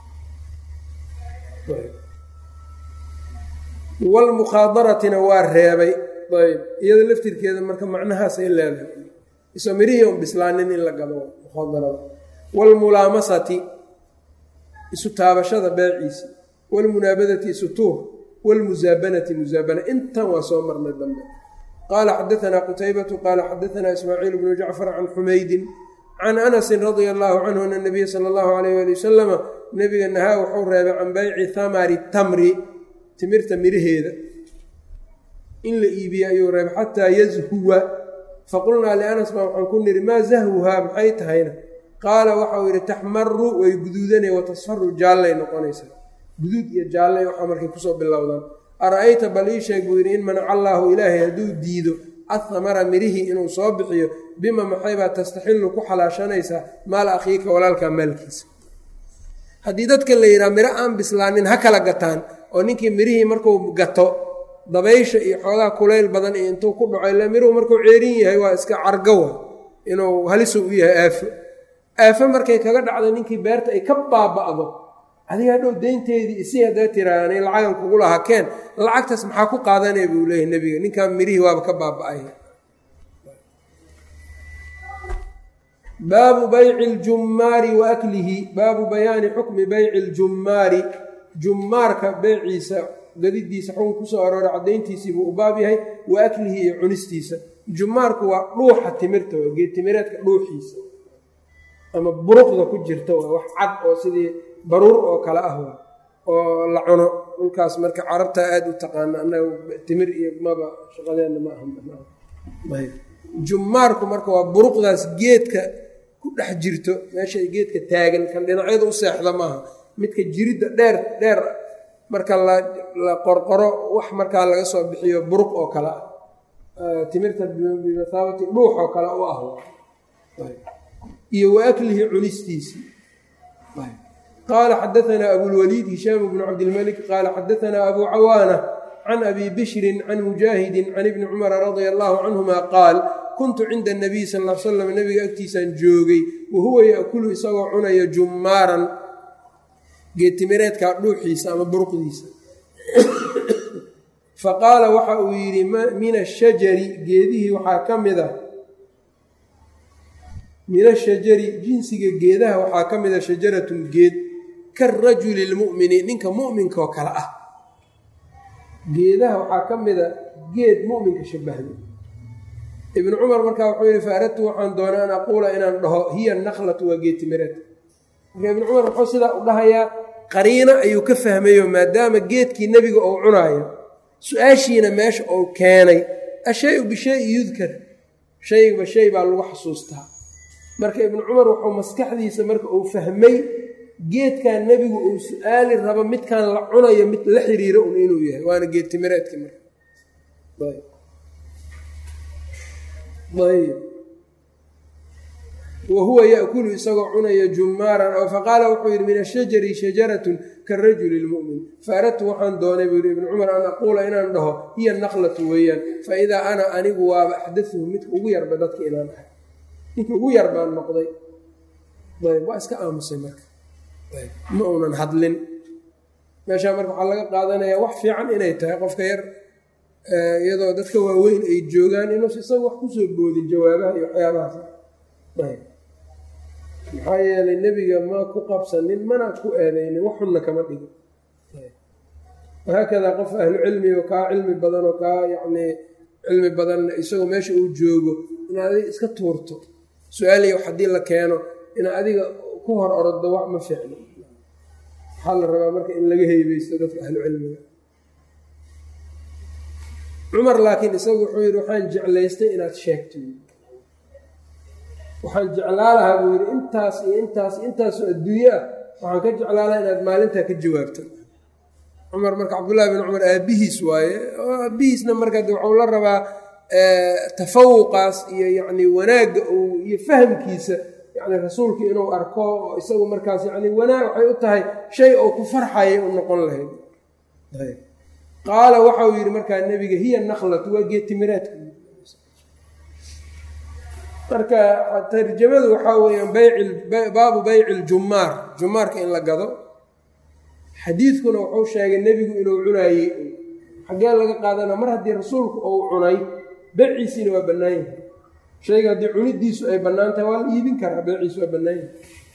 waalmukhaadaratina waa reebay ayb iyada laftirkeeda marka macnahaasay leedahay isoo mirihii on bislaanin in la gado mukhaadarada waalmulaamasati isu taabashada beeciisa waalmunaabadati isu tuur waalmusaabanati musaabana intan waa soo marnay dambe qaala xadaanaa qutaybatu qaala xadaanaa ismaaciil bnu jacfar can xumaydin can anasin radia allahu canhu ana nabiya sala allahu alayh ali wasalama nebiga nahaa wuxuu reebay can bayci thamari tamri timirta miraheeda in la iibiye ayuu reebay xataa yazhuwa faqulnaa lianas baa waxaan ku niri maa zahwuhaa maxay tahayna qaala waxau yidhi taxmaru way guduudanay watasfaru jaallay noqonaysaa guduud iyo jaallay waxaa markay kusoo bilowdaan ara-ayta bal ii sheeg buu yidhi in manaca allaahu ilaahay hadduu diido athamara mirihii inuu soo bixiyo bima maxaybaa tastaxillu ku xalaashanaysaa maala akhiika walaalkaa maalkiisa haddii dadka la yidhaha miro aan bislaanin ha kala gataan oo ninkii mirihii markuu gato dabaysha iyo xoogaa kulayl badan iyo intuu ku dhaco ila miruhu markuu ceerin yahay waa iska cargowa inuu halisu u yahay aafo aafo markay kaga dhacdo ninkii beerta ay ka baaba'do adiga hadhow deynteedii isii hadday tiraani lacagan kugu lahaa keen lacagtaas maxaa ku qaadanaya buu leeyahy nebiga ninkan mirihii waaba ka baaba'ay baabu bayci ljummaari wa aklihi baabu bayaani xukmi bayci ljummaari jummaarka beyciisa gadidiisa xukun kusoo arooray caddayntiisii buu u baab yahay wa aklihi iyo cunistiisa jummaarku waa dhuuxa timirta waa geed timireedka dhuuxiisa ama buruqda ku jirta waa wax cad oo sidii baruur oo kale ah waa oo la cuno dhulkaas marka carabtaa aada u taqaana annaga timir iyo maba shaqadeenna ma aha jummaarku marka waa buruqdaas geedka ku dhex jirto meesha geedka taagan kan dhinacyada u seexda maaha midka jiridda dheer dheer marka la qorqoro wax markaa laga soo bixiyo buruq oo kale ah timirta bimathaabati dhuux oo kale u ah iyo wa aklihi cunistiisii. qaala xadaanaa abulwaliid hishaam bnu cabdilmalik qaala xadaanaa abu cawaana can abi bishrin can mujaahidin can ibni cumara radia allahu canhuma qaal kuntu cinda anabiy sal l slam nabiga agtiisaan joogay wahuwa yaakulu isagoo cunaya jummaaran geedtimireedkaa dhuuxiisa ama buruqdiisa. faqaala waxa uu yidhi min ashajari geedihii waxaa ka mida min ashajari jinsiga geedaha waxaa ka mida shajaratun geed karajuli lmu'mini ninka mu'minkaoo kale ah. geedaha waxaa ka mida geed mu'minka shabahda. ibnu cumar markaa wuxuu yidhi fa aradtu waxaan doonaa an aquula inaan dhaho hiya nakhlatu waa geedtimireed. marka ibnu cumar wuxuu sidaa u dhahayaa qariino ayuu ka fahmayo maadaama geedkii nebiga uu cunaayo su-aashiina meesha uu keenay ashay-u bishayi yudkar shayba shay baa lagu xasuustaa. marka ibnu cumar wuxuu maskaxdiisa marka uu fahmay geedkan nebigu uu su-aali rabo midkaan la cunayo mid la xiriiro un inuu yahay waana geedtimireedki marka ayb wahuwa yaakulu isagoo cunaya jummaaran oo faqaala wuxuu yidhi min ashajari shajaratun karajuli lmu'min faaradtu waxaan doonay buu yidhi ibnu cumar an aquula inaan dhaho hiya nakhlatu weeyaan fa idaa ana anigu waaba axdatuhu midka ugu yarba dadka inaan ahay ninka ugu yar baan noqday. ayb waa iska aamusay marka ma uunan hadlin. meeshaa marka waxaa laga qaadanayaa wax fiican inay tahay qofka yar iyadoo dadka waaweyn ay joogaan inuus isaga wax kusoo boodin jawaabaha iyo waxyaabahaas. ayb maxaa yeelay nebiga ma ku qabsanin mana ku eedaynin wax xunna kama dhigin. wahaakadaa qof ahlu cilmi oo kaa cilmi badan oo kaa yacnii cilmi badanna isagoo meesha uu joogo inaad adiga iska tuurto su-aaliya wax haddii la keeno inaad adiga ku hor oroddo wax ma fiicno. waxaa la rabaa marka in laga heybeysto dadka ahlu cilmiga. cumar laakiin isagu wuxuu yidhi waxaan jeclaystay inaad sheegto waxaan jeclaa lahaa buu yidhi intaas iyo intaas intaasoo adduunye ah waxaan ka jeclaa lahaa inaad maalintaa ka jawaabto. cumar marka cabdullahi bin cumar aabbihiis waaye oo aabbihiisna marka de waxuu la rabaa tafawuqaas iyo yacni wanaagga uu iyo fahamkiisa yacni rasuulka inuu arko oo isagu markaas yacni wanaag waxay u tahay shay oo ku farxaya u noqon lahayd. qaala waxauu yidhi markaa nebiga hiya nakhlatu waa geedtimireedka. marka tarjamadu waxaa weeyaan baabu bayci ljummaar jummaarka in la gado. xadiidkuna wuxuu sheegay nebigu inuu cunaayey xaggee laga qaadana mar haddii rasuulku uu cunay beeciisiina waa bannaan yahay. shayga haddii cunidiisu ay bannaan tahay waa la iibin karaa beeciisu waa bannaan yahay.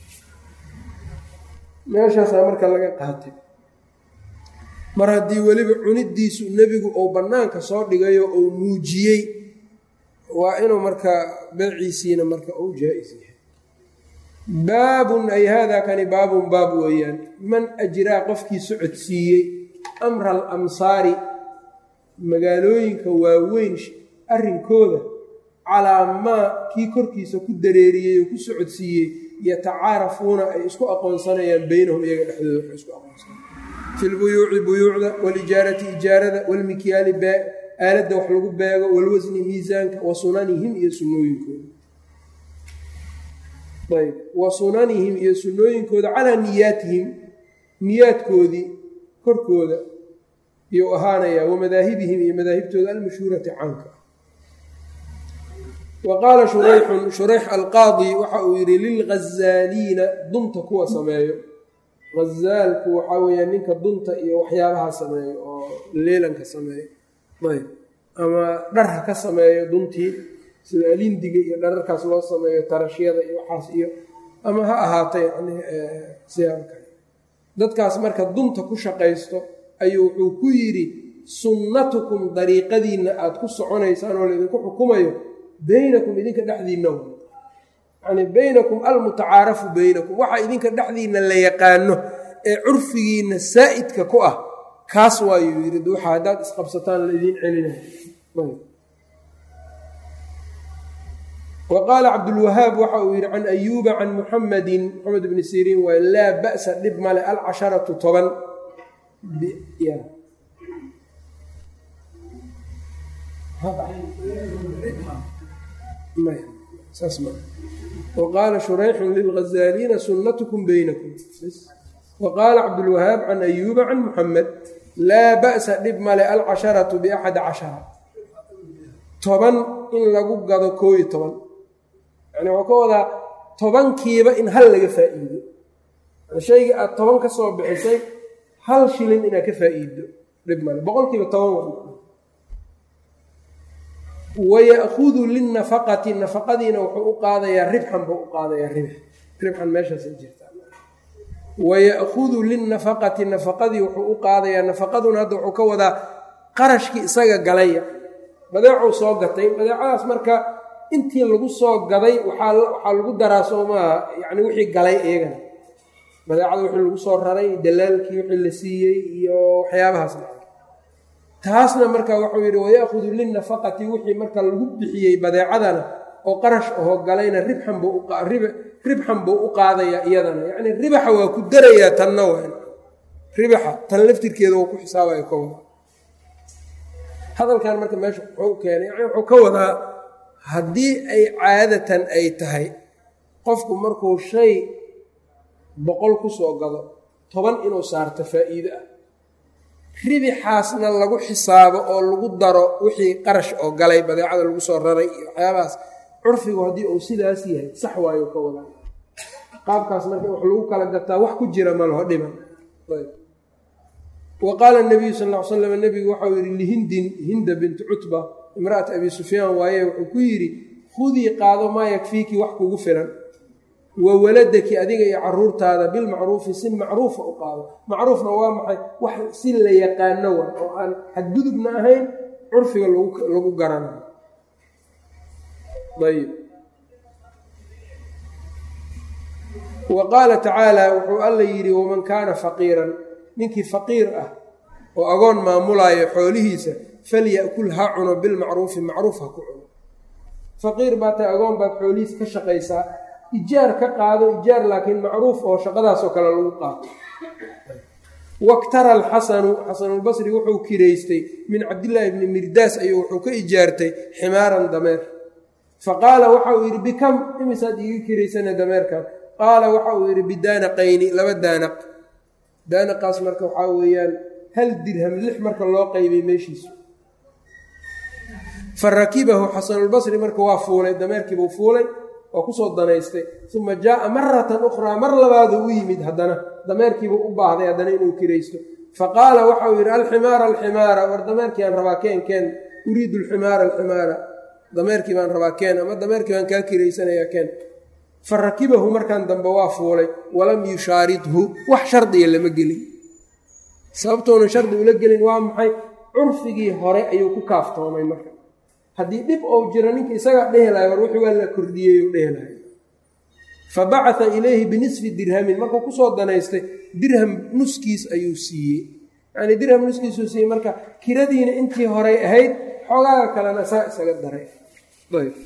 meeshaasaa marka laga qaatay mar haddii weliba cunidiisu nebigu uu bannaanka soo dhigayo uu muujiyey waa inuu marka beeciisiina marka uu jaa-is yahay. baabun ay haadaa kani baabun baab weeyaan man ajraa qofkii socodsiiyey amra alamsaari magaalooyinka waaweyn arrinkooda calaa maa kii korkiisa ku dareeriyey oo ku socodsiiyey yatacaarafuuna ay isku aqoonsanayaan beynahum iyaga dhexdooda waxay isku aqoonsanayaan fi lbuyuuci buyuucda walijaarati ijaarada walmikyaali aaladda wax lagu beego walwasni miisaanka wa sunanihim iyo sunnooyinkooda ayb wa sunanihim iyo sunnooyinkooda calaa niyaatihim niyaadkoodii korkooda iyou ahaanayaa wa madaahibihim iyo madaahibtooda almashhuurati caanka. wa qaala shurayxun shurayx alqaadi waxa uu yidhi lilghazaaliina dunta kuwa sameeyo. hazaalku waxaa weeyaan ninka dunta iyo waxyaabaha sameeyo oo leelanka sameeyo ayb ama dharha ka sameeyo duntii sida alindiga iyo dhararkaas loo sameeyo tarashyada iyo waxaas iyo ama ha ahaata yani siyaabo kale dadkaas marka dunta ku shaqaysto ayuu wuxuu ku yidhi sunnatukum dariiqadiinna aada ku soconaysaan oo laydinku xukumayo beynakum idinka dhexdiinna yani beynakum almutacaarafu beynakum waxa idinka dhexdiinna la yaqaano ee curfigiinna saa'idka ku ah kaas waayuu yidhi waxa haddaad isqabsataan la idiin celinayo. wa qaala cabdulwahaab waxa uu yidhi can ayuuba can muxamedin moxamed bni siriin waay laa ba'sa dhib male alcasharatu toban waqaala shurayxun lilghazaaliina sunnatukum baynakum waqaala cabdulwahaab can ayuuba can muxamed laa ba'sa dhib male alcasharatu biaxadi cashara toban in lagu gado koo iyo toban yani waxuu ka wadaa tobankiiba in hal laga faa'iido shaygii aad toban ka soo bixisay hal shilin inaad ka faa'iido dhib male boqolkiiba toban waya'hudu linnafaqati nafaqadiina wuxuu u qaadayaa ribxan buu u qaadayaa ribx ribxan meeshaasay jirtaa waya'hudu linnafaqati nafaqadii wuxuu u qaadayaa nafaqaduna hadda wuxuu ka wadaa qarashkii isaga galaya badeecuu soo gatay badeecadaas marka intii lagu soo gaday waxaa waxaa lagu daraa soo maaha yacni wixii galay iyagana badeecada wixii lagu soo raray dalaalkii wixii la siiyey iyo waxyaabahaas taasna marka wuxuu yidhi waya'hudu linnafaqati wixii marka lagu bixiyey badeecadana oo qarash ahoo galayna ribxan buu ribxan buu u qaadayaa iyadana yacni ribaxa waa ku darayaa tanna waa ribaxa tan laftirkeeda oo ku xisaabaya ka wada hadalkan marka meesha wuxuu keenay yani wuxuu ka wadaa haddii ay caadatan ay tahay qofku markuu shay boqol ku soo gado toban inuu saarto faa'iide ah ribixaasna lagu xisaabo oo lagu daro wixii qarash oo galay badeecada lagu soo raray iyo waxyaabahaas curfigu haddii uu sidaas yahay sax waayo ka wadaa qaabkaas marka wax lagu kala gataa wax ku jira ma laho dhiban wa qaala nabiyu sal ll ly slam nebigu waxau yidhi lihindin hinda binti cutba imra'at abi sufyaan waaye wuxuu ku yidhi khudii qaado maa yakfiiki wax kugu filan wa waladaki adiga iyo caruurtaada bilmacruufi si macruufa u qaado macruufna waa maxay wax si la yaqaano wa oo aan xadgudubna ahayn curfiga lagu garanayo ayb wa qaala tacaala wuxuu alla yidhi waman kaana faqiiran ninkii faqiir ah oo agoon maamulaayo xoolihiisa falya'kul ha cuno bilmacruufi macruuf ha ku cuno faqiir baa tahay agoon baad xoolihiisa ka shaqaysaa ijaar ka qaado ijaar laakiin macruuf oo shaqadaasoo kale lagu qaato waktara alxasanu xasanulbasri wuxuu kiraystay min cabdillaahi bni mirdaas ayuu wuxuu ka ijaartay ximaaran dameer fa qaala waxa uu yidhi bikam imisaad iiga kiraysana dameerkan qaala waxa uu yidhi bidaanaqayni laba daanaq daanaqaas marka waxaa weeyaan hal dirham lix marka loo qaybay meeshiisu fa rakibahu xasanulbasri marka waa fuulay dameerkiibuu fuulay waa kusoo danaystay uma jaaa maratan ukhraa mar labaadu u yimid haddana dameerkiibuu u baahday haddana inuu kiraysto fa qaala waxauu yidhi alximaara alximaara war dameerkii baan rabaa keen keen uriidu alximaara alximaara dameerkii baan rabaa keen ama dameerkii baan kaa kiraysanayaa keen fa rakibahu markan dambe waa fuulay walam yushaaridhu wax shardiya lama gelin sababtoona shardi ula gelin waa maxay curfigii hore ayuu ku kaaftoomay marka haddii dhib ou jiro ninka isagaa dhehi lahay war wixii waa la kordhiyey u dhehi lahay fa bacata ilayhi binisfi dirhamin markuu kusoo danaystay dirham nuskiis ayuu siiyey yacnii dirham nuskiisuu siiyey marka kiradiina intii horey ahayd xogaaga kalena saa isaga daray ayb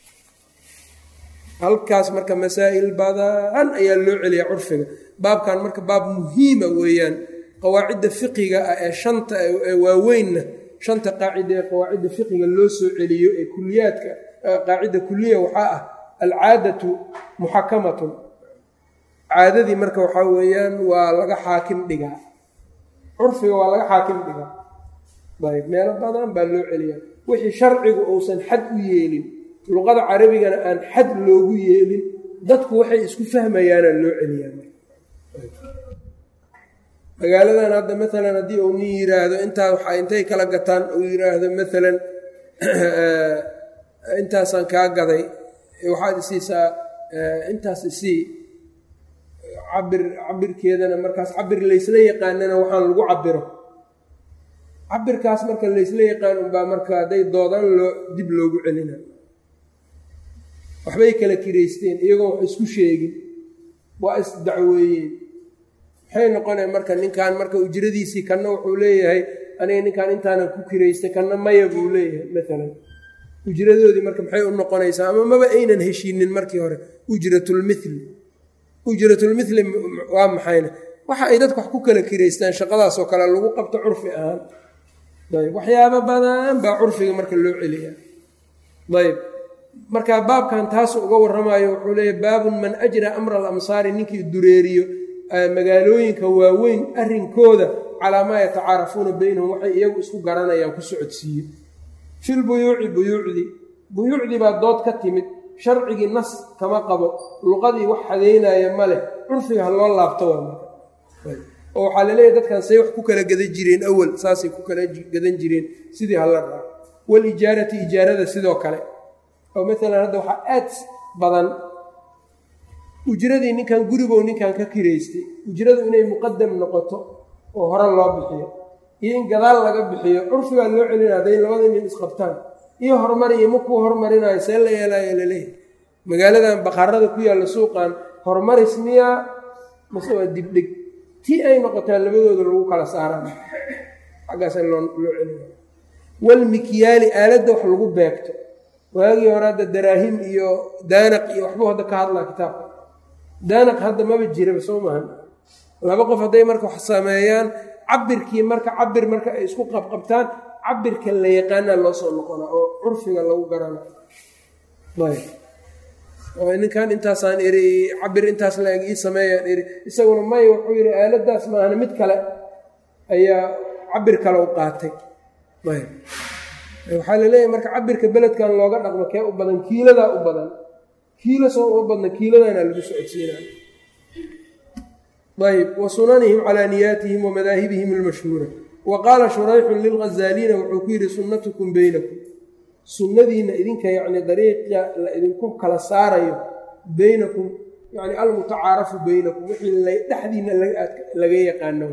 halkaas marka masaa'il badan ayaa loo celiyaa curfiga baabkan marka baab muhiima weeyaan qawaacidda fiqiga ah ee shanta ee waaweynna shanta qaacida ee qawaacidda fiqiga loo soo celiyo ee kuliyaadka qaacida kuliya waxaa ah alcaadatu muxakamatun caadadii marka waxaa weeyaan waa laga xaakim dhigaa curfiga waa laga xaakim dhigaa ayb meelo badan baa loo celiyaa wixii sharcigu uusan xad u yeelin luqada carabigana aan xad loogu yeelin dadku waxay isku fahmayaana loo celiyaa magaaladan hadda maalan haddii uu nin yiraahdo intaa waxaa intay kala gataan uu yiraahdo maalan intaasaan kaa gaday waxaad isiisaa intaas isii cabir cabirkeedana markaas cabir laysla yaqaanana waxaan lagu cabiro cabirkaas marka laysla yaqaan unbaa marka hadday doodaan loo dib loogu celina waxbay kala kiraysteen iyagoo wax isku sheegin waa isdacweeyeen maxay noqonaya marka ninkan marka ujradiisii kanna wuxuu leeyahay aniga ninkan intaanan ku kiraystay kanna maya buu leeyahay maalan ujradoodii marka maxay u noqonaysaa ama maba aynan heshiinin markii hore ujratulmithli ujratulmithli waa maxayna waxa ay dadka wax ku kala kiraystaan shaqadaas oo kale lagu qabto curfi ahaan ayb waxyaabo badan baa curfiga marka loo celiya ayb marka baabkan taas uga warramayo wuxuu leeyahy baabun man ajra amra alamsaari ninkii dureeriyo magaalooyinka waaweyn arrinkooda calaa maa yatacaarafuuna baynahum waxay iyagu isku garanayaan ku socodsiiye fil buyuuci buyuucdii buyuucdii baa dood ka timid sharcigii nas kama qabo luqadii wax xadeynaya ma leh curfiga ha loo laabto waa marka oo waxaa laleeyahy dadkan say wax ku kala gadan jireen awal saasay ku kala gadan jireen sidii hala raa walijaarati ijaarada sidoo kale oo maalan hadda waxaa aad badan ujradii ninkan gurigow ninkan ka kiraystay ujradu inay muqadam noqoto oo hore loo bixiyo iyo in gadaal laga bixiyo curfigaa loo celina hadday labada nin isqabtaan iyo horumar iyo makuu horumarinayo see la yeelaayo laleeyahy magaaladan baqarada ku yaalla suuqan horumaris miyaa mase waa dibdhig tii ay noqotaa labadooda lagu kala saaraan xaggaasa loo loo celina walmikyaali aaladda wax lagu beegto waagii hore hadda daraahim iyo daanaq iyo waxbuu hadda ka hadlaa kitaabka daanaq hadda maba jiraba soo maahan laba qof hadday marka wax sameeyaan cabirkii marka cabir marka ay isku qabqabtaan cabirka la yaqaanaa loo soo noqonaa oo curfiga lagu garana ayb ninkan intaasaan iri cabir intaas laeg ii sameeyaan iri isaguna may wuxuu yidhi aaladaas maahana mid kale ayaa cabir kale u qaatay ayb waxaa laleeyahay marka cabirka beledkan looga dhaqmo kee u badan kiiladaa u badan kiilo soo uma badna kiiladana lagu socodsiinaa ayb wa sunanihim calaa niyaatihim wa madaahibihim almashhuura wa qaala shurayxun lilghazaaliina wuxuu ku yidhi sunnatukum beynakum sunnadiinna idinka yacni dariiqa la idinku kala saarayo beynakum yani almutacaarafu beynakum wixii dhexdiina laga yaqaano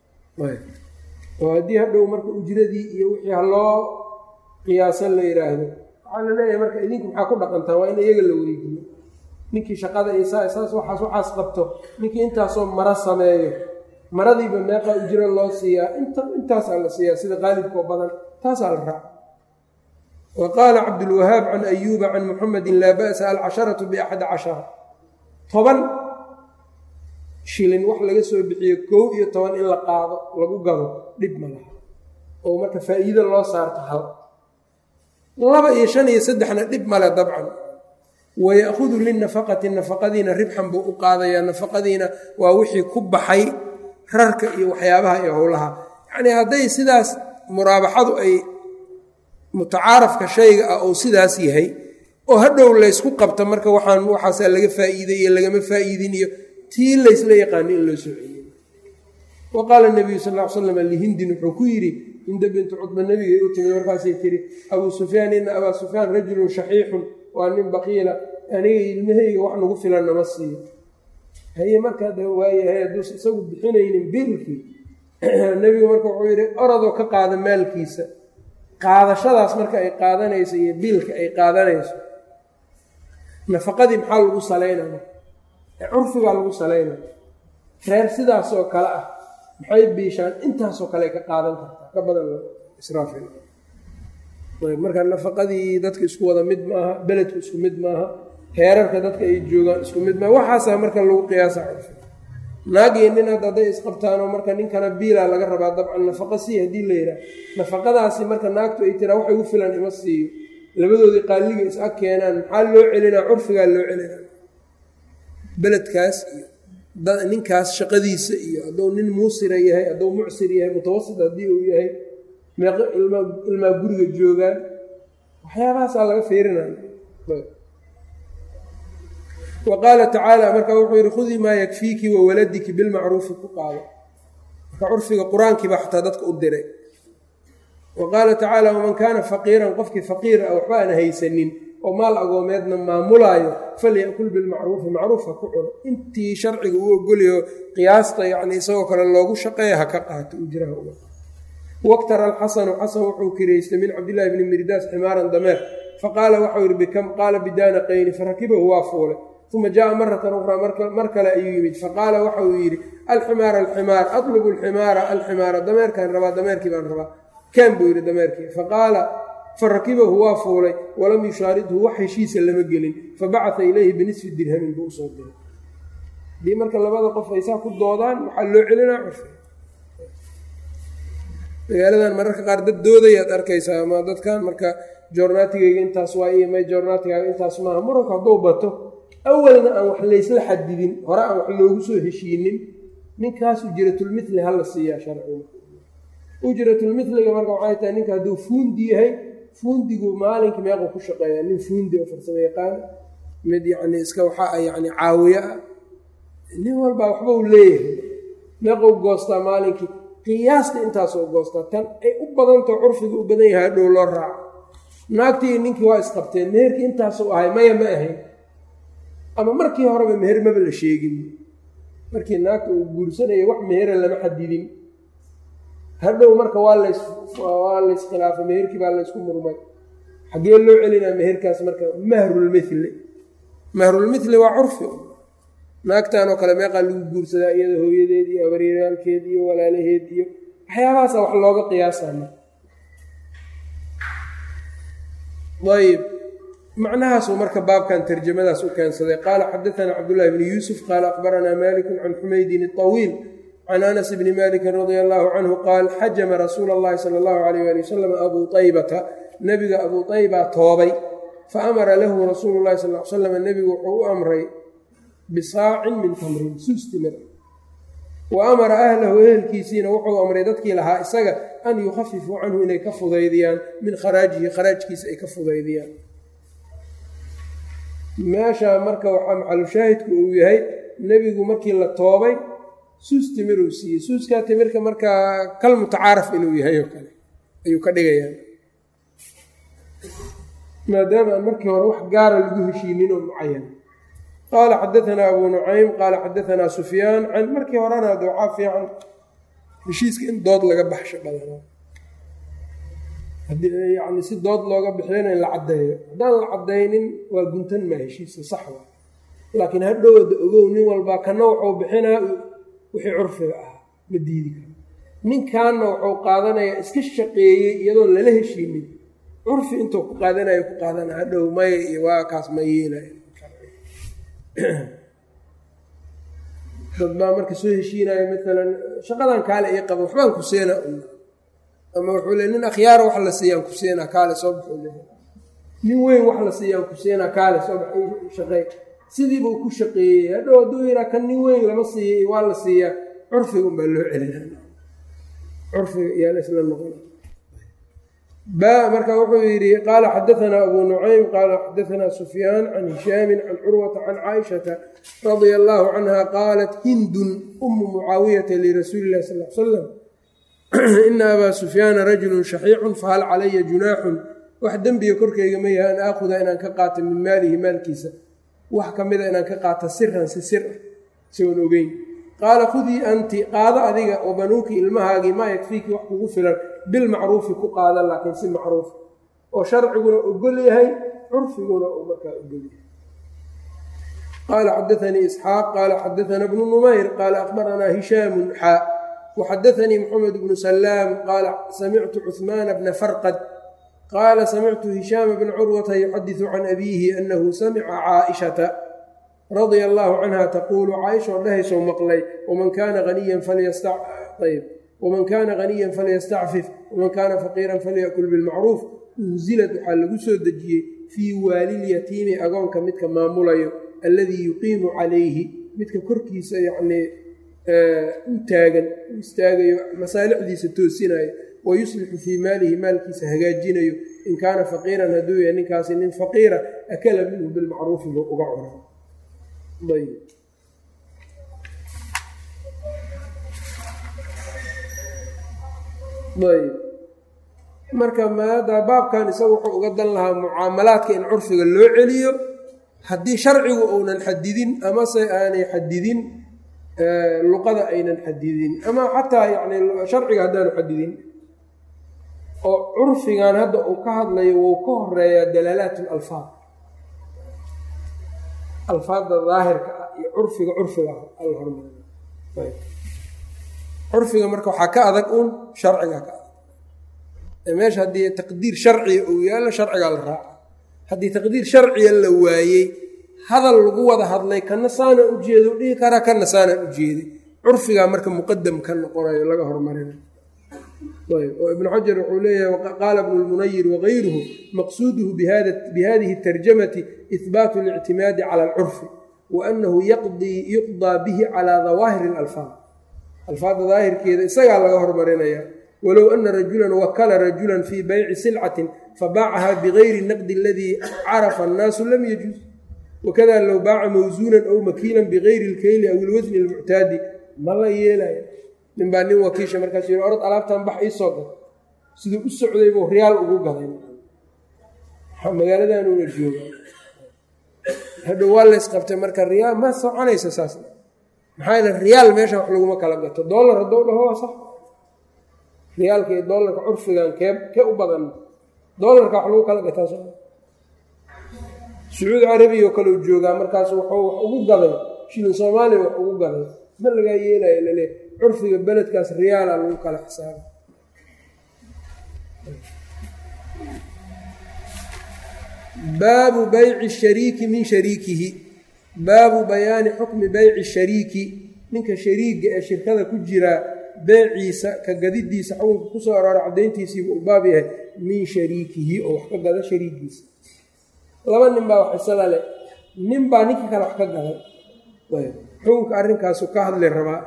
oo haddii hadhow marka ujradii iyo wixii haloo qiyaasan la yidhaahdo waxaa la leeyahay marka idinku maxaa ku dhaqantaa waa in iyaga la weydiiyo ninkii shaqada isaa saas waxaas waxaas qabto ninkii intaasoo maro sameeyo maradiiba meeqaa ujro loo siiyaa inta intaasaa la siiyaa sida qaalibkoo badan taasaa la raaca wa qaala cabdulwahaab can ayuuba can muxamedin laa ba'sa alcasharatu biaxad cashara toban shilin wax laga soo bixiyo kow iyo toban in la qaado lagu gado dhib ma laha oo marka faa'iido loo saarto hal laba iyo shan iyo saddexna dhib male dabcan waya'hudu linafaqati nafaqadiina ribxan buu u qaadayaa nafaqadiina waa wixii ku baxay rarka iyo waxyaabaha iyo howlaha yacnii hadday sidaas muraabaxadu ay mutacaarafka shayga ah ou sidaas yahay oo hadhow laysku qabto marka waxaan waxaasaa laga faa'iiday iyo lagama faa'iidin iyo tii laysla yaqaano in loo soo celiyo wa qaala nabiyu sal ll ly slam lihindin wuxuu ku yidhi hinda bintu cudba nabigay u timid markaasay tihi abuu sufyaan ina abaa sufyaan rajulun shaxiixun waa nin baqiila aniga ilmahayga wax nagu filan nama siiyo haye markaa da waayahay hadduusa isagu bixinaynin biilkii nebigu marka wuxuu yidhi orodoo ka qaada maalkiisa qaadashadaas marka ay qaadanayso iyo biilka ay qaadanayso nafaqadii maxaa lagu salaynaya curfigaa lagu salaynaya reer sidaasoo kale ah maxay biishaan intaasoo kale ay ka qaadan kartaa ka badan israafil marka nafaqadii dadka isku wada mid maaha beledku isku mid maaha heerarka dadka ay joogaan isku mid maaha waxaasaa marka lagu qiyaasa curfi naag iyo nin hadda hadday isqabtaanoo marka ninkana biilaa laga rabaa dabcan nafaqa sii haddii la yidhaah nafaqadaasi marka naagtu ay tiraa wax igu filan ima siiyo labadoodii qaaliga is ag keenaan maxaa loo celinaa curfigaa loo celinaa beledkaas iyo ninkaas shaqadiisa iyo hadduu nin muusira yahay hadduu mucsir yahay mutawasit haddii uu yahay meeqo ilmaa guriga joogaan waxyaabahaasaa laga fiirinaya wa qaala tacaala marka wuxuu yidhi khudii maa yakfiiki wa waladiki bilmacruufi ku qaado marka curfiga qur-aankii baa xataa dadka u diray wa qaala tacaala waman kaana faqiiran qofkii faqiir ah waxba aan haysanin oo maal agoomeedna maamulaayo falyakul bilmacruufi macruufha ku cuno intii sharciga uu ogolyaho qiyaasta yacni isagoo kale loogu shaqeeya ha ka qaato ujraha uga waktara alxasanu xasan wuxuu kiraystay min cabdillaahi bni mirdaas ximaaran dameer faqaala waxau yidhi bikam qaala bidaanaqayni farakibahu waa fuulay uma jaaa maratan ukhraa mar kale ayuu yimid faqaala waxa uu yidhi alximaara alximaar atlubu alximaara alximaara dameerkaan rabaa dameerkii baan rabaa kaan buu yidhi dameerkii faqaala farakibahu waa fuulay walam yushaaridhu wax heshiisa lama gelin fabacata ilayhi binisfi dirhamin buu usoo diray haddii marka labada qof ay saa ku doodaan waxaa loo celinaa curfiga. magaaladan mararka qaar dad doodayaad arkaysaa ama dadkan marka joornaatigayga intaas waa iyo may joornaatigaaga intaas maaha. muranku hadduu bato awalna aan wax laysla xadidin, hore aan wax loogu soo heshiinin, ninkaas ujratulmithli hala siiyaa sharciga. ujratulmithliga marka waxay tahay ninka hadduu fuundi yahay, fuundigu maalinkii meequu ku shaqeeyaa, nin fuundi oo farsamo yaqaan, mid yacni iska waxaa yacni caawiye ah, nin walbaa waxba u leeyahay, meequu goostaa maalinkii, qiyaasta intaasoo goostaa. tan ay u badantao curfiga u badan yahay hadhow loo raaco. naagtii ninkii waa isqabteen, meherkii intaasuu ahay, maya ma ahayn, ama markii horeba meher maba la sheegin, markii naagta uu guursanaya wax mehera lama xadidin. hadhow marka waa lays waa layskhilaafay, meherkii baa laysku murmay, xaggee loo celinaa meherkaas marka? mahrulmithli. mahrulmithli waa curfi. naagtan oo kale meeqaa lagu guursadaa iyada hooyadeed iyo abaryaalkeed iyo walaalaheed iyo waxyaabahaasa wax looga qiyaasaa. ayb macnahaasuu marka baabkan tarjamadaas u keensaday. qaala xadaanaa cabdullaahi bni yuusuf qaala aqbaranaa malikun can xumaydin aطawiil can anas bni malikin radia allahu canhu qaal xajama rasuula اllahi sala allahu alayh ali wasalam abuu aybata, nebiga abuu aybaa toobay, faamara lahu rasuulu llahi sal l slam, nebigu wuxuu u amray bisaacin min tamrin, suus timir. wa amara ahlahu, ehelkiisiina wuxuu amray dadkii lahaa isaga an yukhafifuu canhu inay ka fudaydiyaan min kharaajihi, kharaajkiisa ay ka fudaydiyaan. meesha marka waxaa maxalushaahidku uu yahay nebigu markii la toobay suus timiruu siiyey. suuskaa timirka markaa kal mutacaaraf inuu yahay oo kale ayuu ka dhigayaa, maadaama aan markii hore wax gaara lagu heshiinin oo mucayan. qaala xadaanaa abuu nucaym qaala xadaanaa sufyaan can markii horena dowcaa fiican heshiiska in dood laga baxsho badanaa, yani si dood looga bixiyana in la caddeeyo. haddaan la caddaynin waa guntan maa heshiiska sax wa, laakiin hadhowada ogow nin walbaa kana wuxuu bixinaa wixii curfiga ah ma diidi karo. ninkaanna wuxuu qaadanayaa iska shaqeeyey iyadoon lala heshiinin, curfi intuu ku qaadanayo ku qaadana, hadhow maya iyo waa kaas ma yeelayo. dad baa marka soo heshiinayo maalan shaqadan kaale ii qaba waxbaan ku seena, ama wuxuu le nin akhyaara wax la siiyaan ku seenaa kaale soo baxuu leeyahay, nin weyn wax la siiyaan ku seenaa kaale soo bax shaqey. sidiiba uu ku shaqeeyey, hadhow hadduu yihaa kan nin weyn lama siiyey waa la siiyaa, curfiga unbaa loo celina, curfiga iyaa la isla noqona. ba marka wuxuu yidhi qaala xadaanaa abuu nucaym qaala xadaanaa sufyaan can hishaamin can curwata can caaishata radia allaahu canha qaalat hindun umu mucaawiyata lirasuuli illahi sal l salam ina abaa sufyaana rajulun shaxiixun fahal calaya junaaxun, wax dembiga korkayga ma yaha an aakhuda inaan ka qaato min maalihi maalkiisa wax ka mida inaan ka qaato siran si sir ah isagoon ogeyn. qaala khudii anti, qaado adiga oo banuuki ilmahaagii maa yakfiiki wax kugu filan, bilmacruufi ku qaada, laakiin si macruuf oo sharciguna ogol yahay, curfiguna uu markaa ogol yahay. qaala xadaanii isxaaq qaala xadaanaa bnu numayr qaala akhbaranaa hishaamun xaa waxadaanii moxamed bnu salaam qaala samictu cuhmaana bna farqad qaala samictu hishaama bna curwata yuxadisu can abiihi anahu samica caaishata radia allaahu canha taquulu, caaisha oo dhahaysou maqlay waman kaana aniyan falyayb waman kaana haniyan falyastacfif waman kaana faqiiran falyakul bilmacruuf. unsilad waxaa lagu soo dejiyey fii waalilyatiimi, agoonka midka maamulayo, alladii yuqiimu calayhi, midka korkiisa yacnii u taagan u istaagayo, masaalixdiisa toosinayo, wa yuslixu fii maalihi, maalkiisa hagaajinayo. in kaana faqiiran hadduu yahay ninkaasi nin faqiira, akala minhu bilmacruufi buu uga cuna. ayb ayb marka maada baabkan isaga wuxuu uga dan lahaa mucaamalaadka in curfiga loo celiyo haddii sharcigu uunan xadidin, amase aanay xadidin luqada aynan xadidin, ama xataa yani sharciga haddaanu xadidin. oo curfigan hadda uu ka hadlayo wuu ka horeeyaa dalaalaat alfaad, alfaadda daahirka ah iyo curfiga curfiga alla hormariyo. curfiga marka waxaa ka adag uun sharciga ka adag. meesha haddii taqdiir sharciga uu yaallo sharcigaa la raaca, haddii taqdiir sharciga la waayey hadal lagu wada hadlay kana saana ujeedo dhihi karaa kana saana ujeeday curfigaa marka muqadam ka noqonayo laga hormarinayo. ayb oo ibnu xajar wuxuu leeyahay qaala ibnu lmunayir wagayruhu maqsuuduhu bihadihi اtarjamati ihbaatu اlictimaadi cala alcurfi waanahu yuqdaa bihi calaa dawaahiri اlalfaad alfaadda daahirkeeda isagaa laga hormarinaya. walow ana rajulan wakala rajulan fii bayci silcatin fabaacaha bigayri naqdi aladii carafa annaasu lam yajuuz wakada low baaca mawsuunan aw makiilan bigayri اlkeyli aw ilwasni اlmuctaadi ma la yeelaya. nin baa nin wakiisha markaas yii orod alaabtan bax ii soo gad siduu u socday buu riyaal ugu gaday magaaladanuuna jooga hadhow waa laysqabtay marka riyaal ma soconaysa saas maxaa yeel riyaal meesha wax laguma kala gato dollar haddou dhaho waa sax riyaalka iyo dollarka curfigan kee kee u badan dollarka wax lagu kala gataa soo sacuudi carabiya oo kale u joogaa markaas wuxuu wax ugu gaday shilin soomaaliya wax ugu gaday ma lagaa yeelaya lale curfiga beledkaas riyaala lagu kala xisaaba. baabu bayci shariiki min shariikihi baabu bayaani xukmi bayci shariiki ninka shariiga ee shirkada ku jiraa beeciisa ka gadidiisa xukunka kusoo aroora cadayntiisiiba u baab yahay min shariikihi oo wax ka gada shariigiisa. laba nin baa wax isla leh nin baa ninka kale wax ka gaday xukunka arrinkaasu ka hadli rabaa.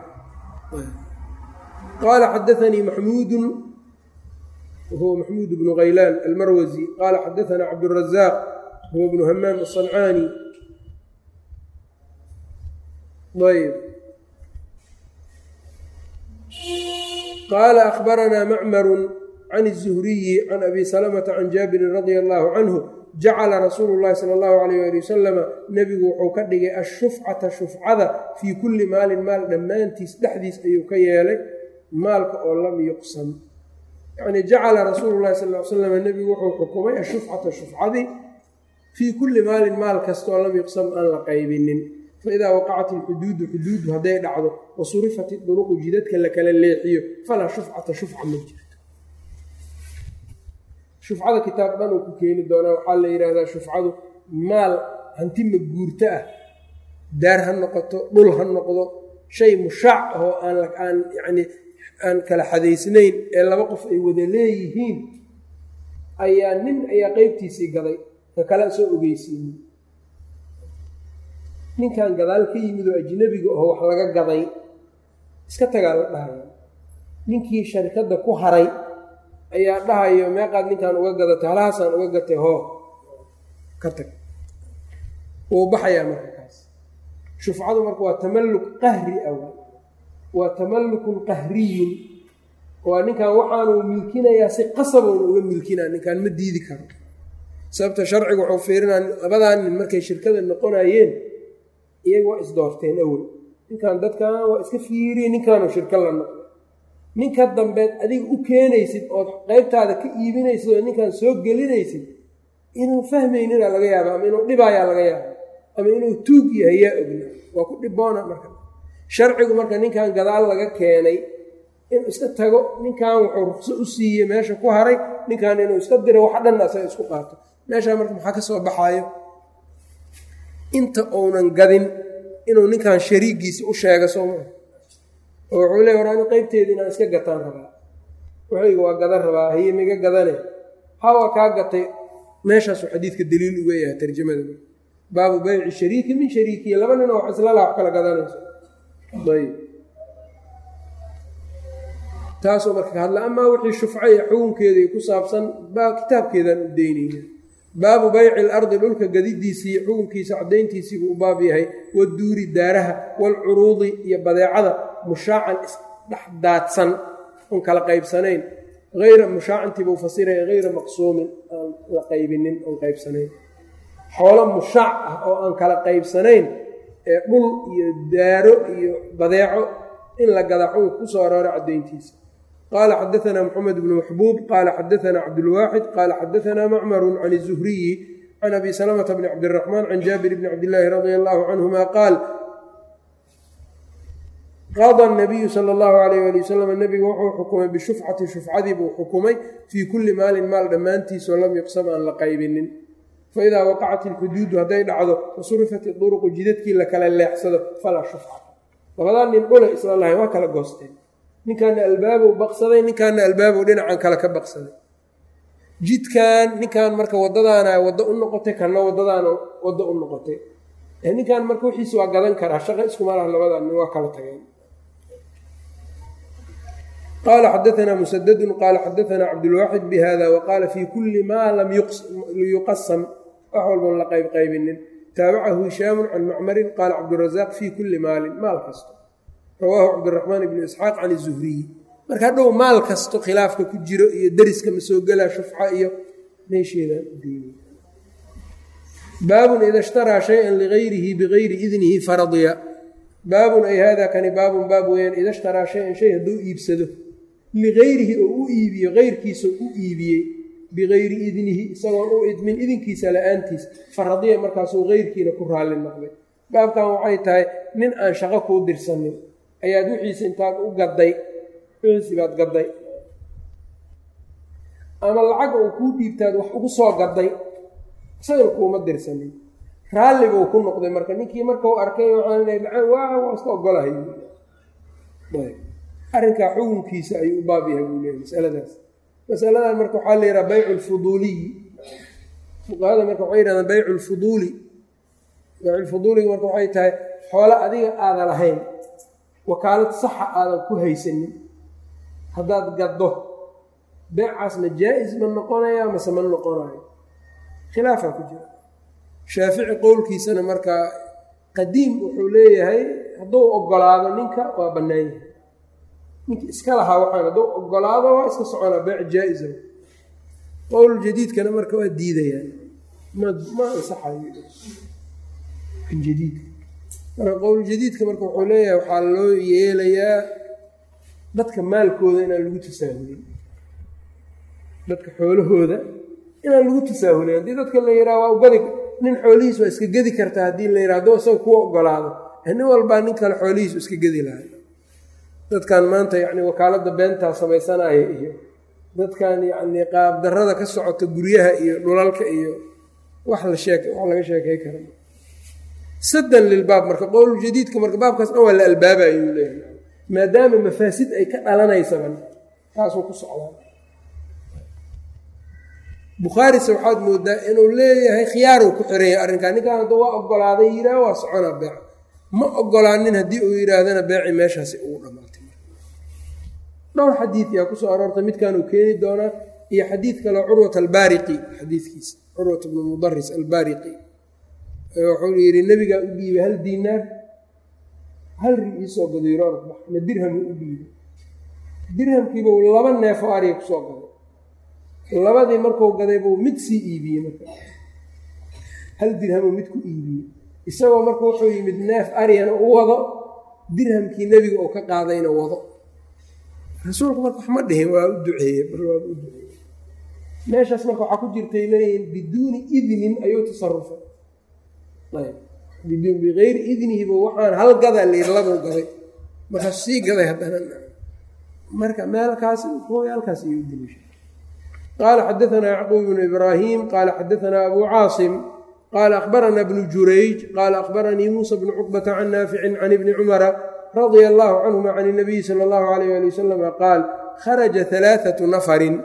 qaala xadaanii maxmuudu wahuwa maxmuud bnu khaylaan almarwasi qaala xadaanaa cabdurazaaq huwa bnu hamaam asancaani ayb qaala akhbaranaa macmaru can الzuhriyi can abi salamata can jaabirin radia allahu canhu jacala rasuulu llahi sala allahu alayh ali wasalama nebigu wuxuu ka dhigay ashufcata shufcada fii kulli maalin maal dhammaantiis dhexdiis ayuu ka yeelay maalka oo lam yuqsam yacni jacala rasuulu llahi sal l slam nebigu wuxuu xukumay ashufcata shufcadii fii kulli maalin maal kastaoo lam yuqsam aan la qaybinin faidaa waqacat ilxuduudu xuduudu hadday dhacdo wa surifat iduruqu jidadka la kala leexiyo falaa shufcata shufca ma jirto. shufcada kitaab dhan uu ku keeni doonaa waxaa la yidhaahdaa shufcadu maal hanti maguurto ah daar ha noqoto dhul ha noqdo shay mushaac oo aan aan yacni aan kala xadaysnayn ee laba qof ay wada leeyihiin ayaa nin ayaa qeybtiisii gaday ka kale soo ogeysiinin ninkan gadaal ka yimid oo ajnabiga oo wax laga gaday iska tagaa la dhahaya ninkii sharikadda ku haray ayaa dhahayo meeqaad ninkaan uga gadatay halahaasaan uga gatay hoo ka tag wuu baxayaa marka kaas. shufcadu marka waa tamalluq qahri ah waa tamallukun qahriyun waa ninkan waxaanuu milkinayaa si qasabuuna uga milkinaa ninkaan ma diidi karo sababta sharciga wuxuu fiirinaa labadaa nin markay shirkada noqonayeen iyaga waa isdoorteen awel ninkan dadkan waa iska fiiriye ninkaanu shirka la noqday ninka dambeed adiga u keenaysid ood qaybtaada ka iibinaysid oo ninkan soo gelinaysid inuu fahmaynina laga yaaba ama inuu dhibaayaa laga yaaba ama inuu tuug yahay yaa ogna waa ku dhiboona marka sharcigu marka ninkan gadaal laga keenay inuu iska tago ninkan wuxuu ruqso u siiyey meesha ku haray ninkan inuu iska diro wax dhan asaga isku qaato meeshaa marka maxaa ka soo baxaayo inta uunan gadin inuu ninkan shariigiisa u sheega sooma oo wuxuu leey war ani qaybteeda inaan iska gataan rabaa waxayga waa gadan rabaa haye miga gadane hawa kaa gatay meeshaasuu xadiidka daliil uga yahay tarjamada baabu bayci shariiki min shariikiya laba nin oo wax isla laha wax kala gadanayso ayb taasoo marka ka hadla amaa wixii shufca iyo xukunkeedii ku saabsan baa kitaabkeedaan u daynayna. baabu bayci ilardi dhulka gadidiisii xukunkiisa cadayntiisiibuu u baab yahay waduuri daaraha waalcuruudi iyo badeecada mushaacan isdhexdaadsan oon kala qaybsanayn ayra mushaacantiibuu fasiraya hayra maqsuumin aan la qaybinin oon qaybsanayn xoolo mushaac ah oo aan kala qaybsanayn ee dhul iyo daaro iyo badeeco in la gada xukunka ku soo arooray cadayntiisa. qaala xadaanaa moxamed bnu maxbuub qaala xadaanaa cabdulwaaxid qaala xadaanaa macmaru can izuhriyi can abi salamata bni cabdiraxmaan can jaabir bni cabdillaahi radia allahu canhuma qaal qaada nabiyu sala allahu alayh ali wasalam nebigu wuxuu xukumay bishufcati shufcadii buu xukumay fii kulli maalin maal dhammaantiisoo lam yuqsam aan la qaybinin faidaa waqacat ilxuduudu hadday dhacdo wasurifat iduruqu jidadkii la kala leexsado falaa shufca labadaa nin dhula isla lahayn waa kala goosteen ninkaana albaabow baqsaday ninkaana albaabow dhinacan kale ka baqsaday jidkan ninkan marka wadadaana waddo u noqotay kanna wadadaana waddo u noqotay ninkan marka wixiisi waa gadan karaa shaqo iskuma laha labadaa nin waa kala tageen qaala xadaanaa musadadun qaala xadaanaa cabdulwaaxid bihada waqaala fii kulli maa lam yuqasam wax walban la qaybqaybinin taabacahu hishaamu can macmarin qaala cabdurazaaq fii kulli maalin maal kasto rawaahu cabdiraxmaan ibni isxaaq can izuhriyi marka hadhow maal kasto khilaafka ku jiro iyo deriska ma soo gelaa shufca iyo meesheedaan udeeni baabun ida ishtaraa shay-an ligayrihi bigayri idnihi faradiya baabun ay haadaa kani baabun baab weyaan ida ishtaraa shay-an shay hadduu iibsado ligayrihi oo u iibiyo keyrkiisa u iibiyey bigayri idnihi isagoon u idmin idinkiisa la-aantiis faradiya markaasuu keyrkiina ku raalli noqday baabkan waxay tahay nin aan shaqo kuu dirsanin ayaad wixiisa intaad u gaday wixiisi baad gaday ama lacag uu kuu dhiibtaad wax ugu soo gaday isagana kuuma dirsanin raalli buu ku noqday marka ninkii markau arkay waxaan waa waa iska ogolahay arrinkaa xukunkiisa ayuu u baab yahay buu leeyahy masaladaas masaladan marka waxaa la yidhaha baycu lfuduuliyi fuqahada marka waxay yidhahdaan baycu lfuduuli bayculfuduuliga marka waxay tahay xoolo adiga aadan lahayn wakaalad saxa aadan ku haysanin haddaad gaddo beecaas ma jaa-is ma noqonaya mase ma noqonayo khilaafaa ku jira shaafici qowlkiisana markaa qadiim wuxuu leeyahay hadduu ogolaado ninka waa bannaan yahay ninka iska lahaa waxaan hadduu ogolaado waa iska soconaa beec jaa-isa qowl jadiidkana marka waa diidayaan ma ma ansaxayo jadiidka marka qowl jadiidka marka wuxuu leeyahay waxaa loo yeelayaa dadka maalkooda inaan lagu tasaahulin dadka xoolahooda inaan lagu tasaahulin haddii dadka la yidhaha waa ugadi nin xoolihiis waa iska gedi kartaa haddii la yidhaha hadduu isaga kuwa ogolaado nin walbaa nin kale xoolihiisu iska gedi lahay dadkan maanta yacni wakaaladda beentaa samaysanaya iyo dadkan yacni qaabdarrada ka socota guryaha iyo dhulalka iyo wax la sheek wax laga sheekay kara saddan lilbaab marka qowl jadiidka marka baabkaas dhan waa la albaaba ayuu leeyahay maadaama mafaasid ay ka dhalanaysaban taasuu ku socdaa bukhaarise waxaad moodaa inuu leeyahay khiyaaruu ku xireeya arrinkaa ninkaan hadduu waa ogolaaday yidhaah waa soconaa beec ma ogolaanin haddii uu yidhaahdana beeci meeshaasi ugu dhammaatay dhowr xadiid yaa kusoo aroortay midkaan uu keeni doonaa iyo xadiid kaleo curwat albaariqi xadiidkiisa curwat bnu mudaris albaariqi wuxuu yidhi nebigaa u dhiibay hal diinaar hal ri iisoo gaday roorbax ma dirhamu u dhiibay dirhamkiibuu laba neefo ariga kusoo gaday labadii markuu gaday buu mid sii iibiyey marka hal dirhamu mid ku iibiyey isagoo marka wuxuu yimid neef ariyana u wado dirhamkii nebiga oo ka qaadayna wado rasuulku marka wax ma dhihin waa u duceeye waa u duceeye meeshaas marka waxaa ku jirtay leeyihiin biduuni idnin ayuu tasarufay ayb biduun bigayri idnihiba waxaan hal gadaa la yidhi labuu gaday markaas sii gaday haddana marka meelkaas hooy halkaas ayuu u dilishay qaala xadaanaa yacquub bnu ibraahim qaala xadaanaa abu caasim qaala akhbaranaa bnu jurayj qaala akhbaranii muusa bnu cuqbata can naaficin can ibni cumara radia allaahu canhuma can inabiyi sala allahu alayh ali wasalama qaal kharaja halaathatu nafarin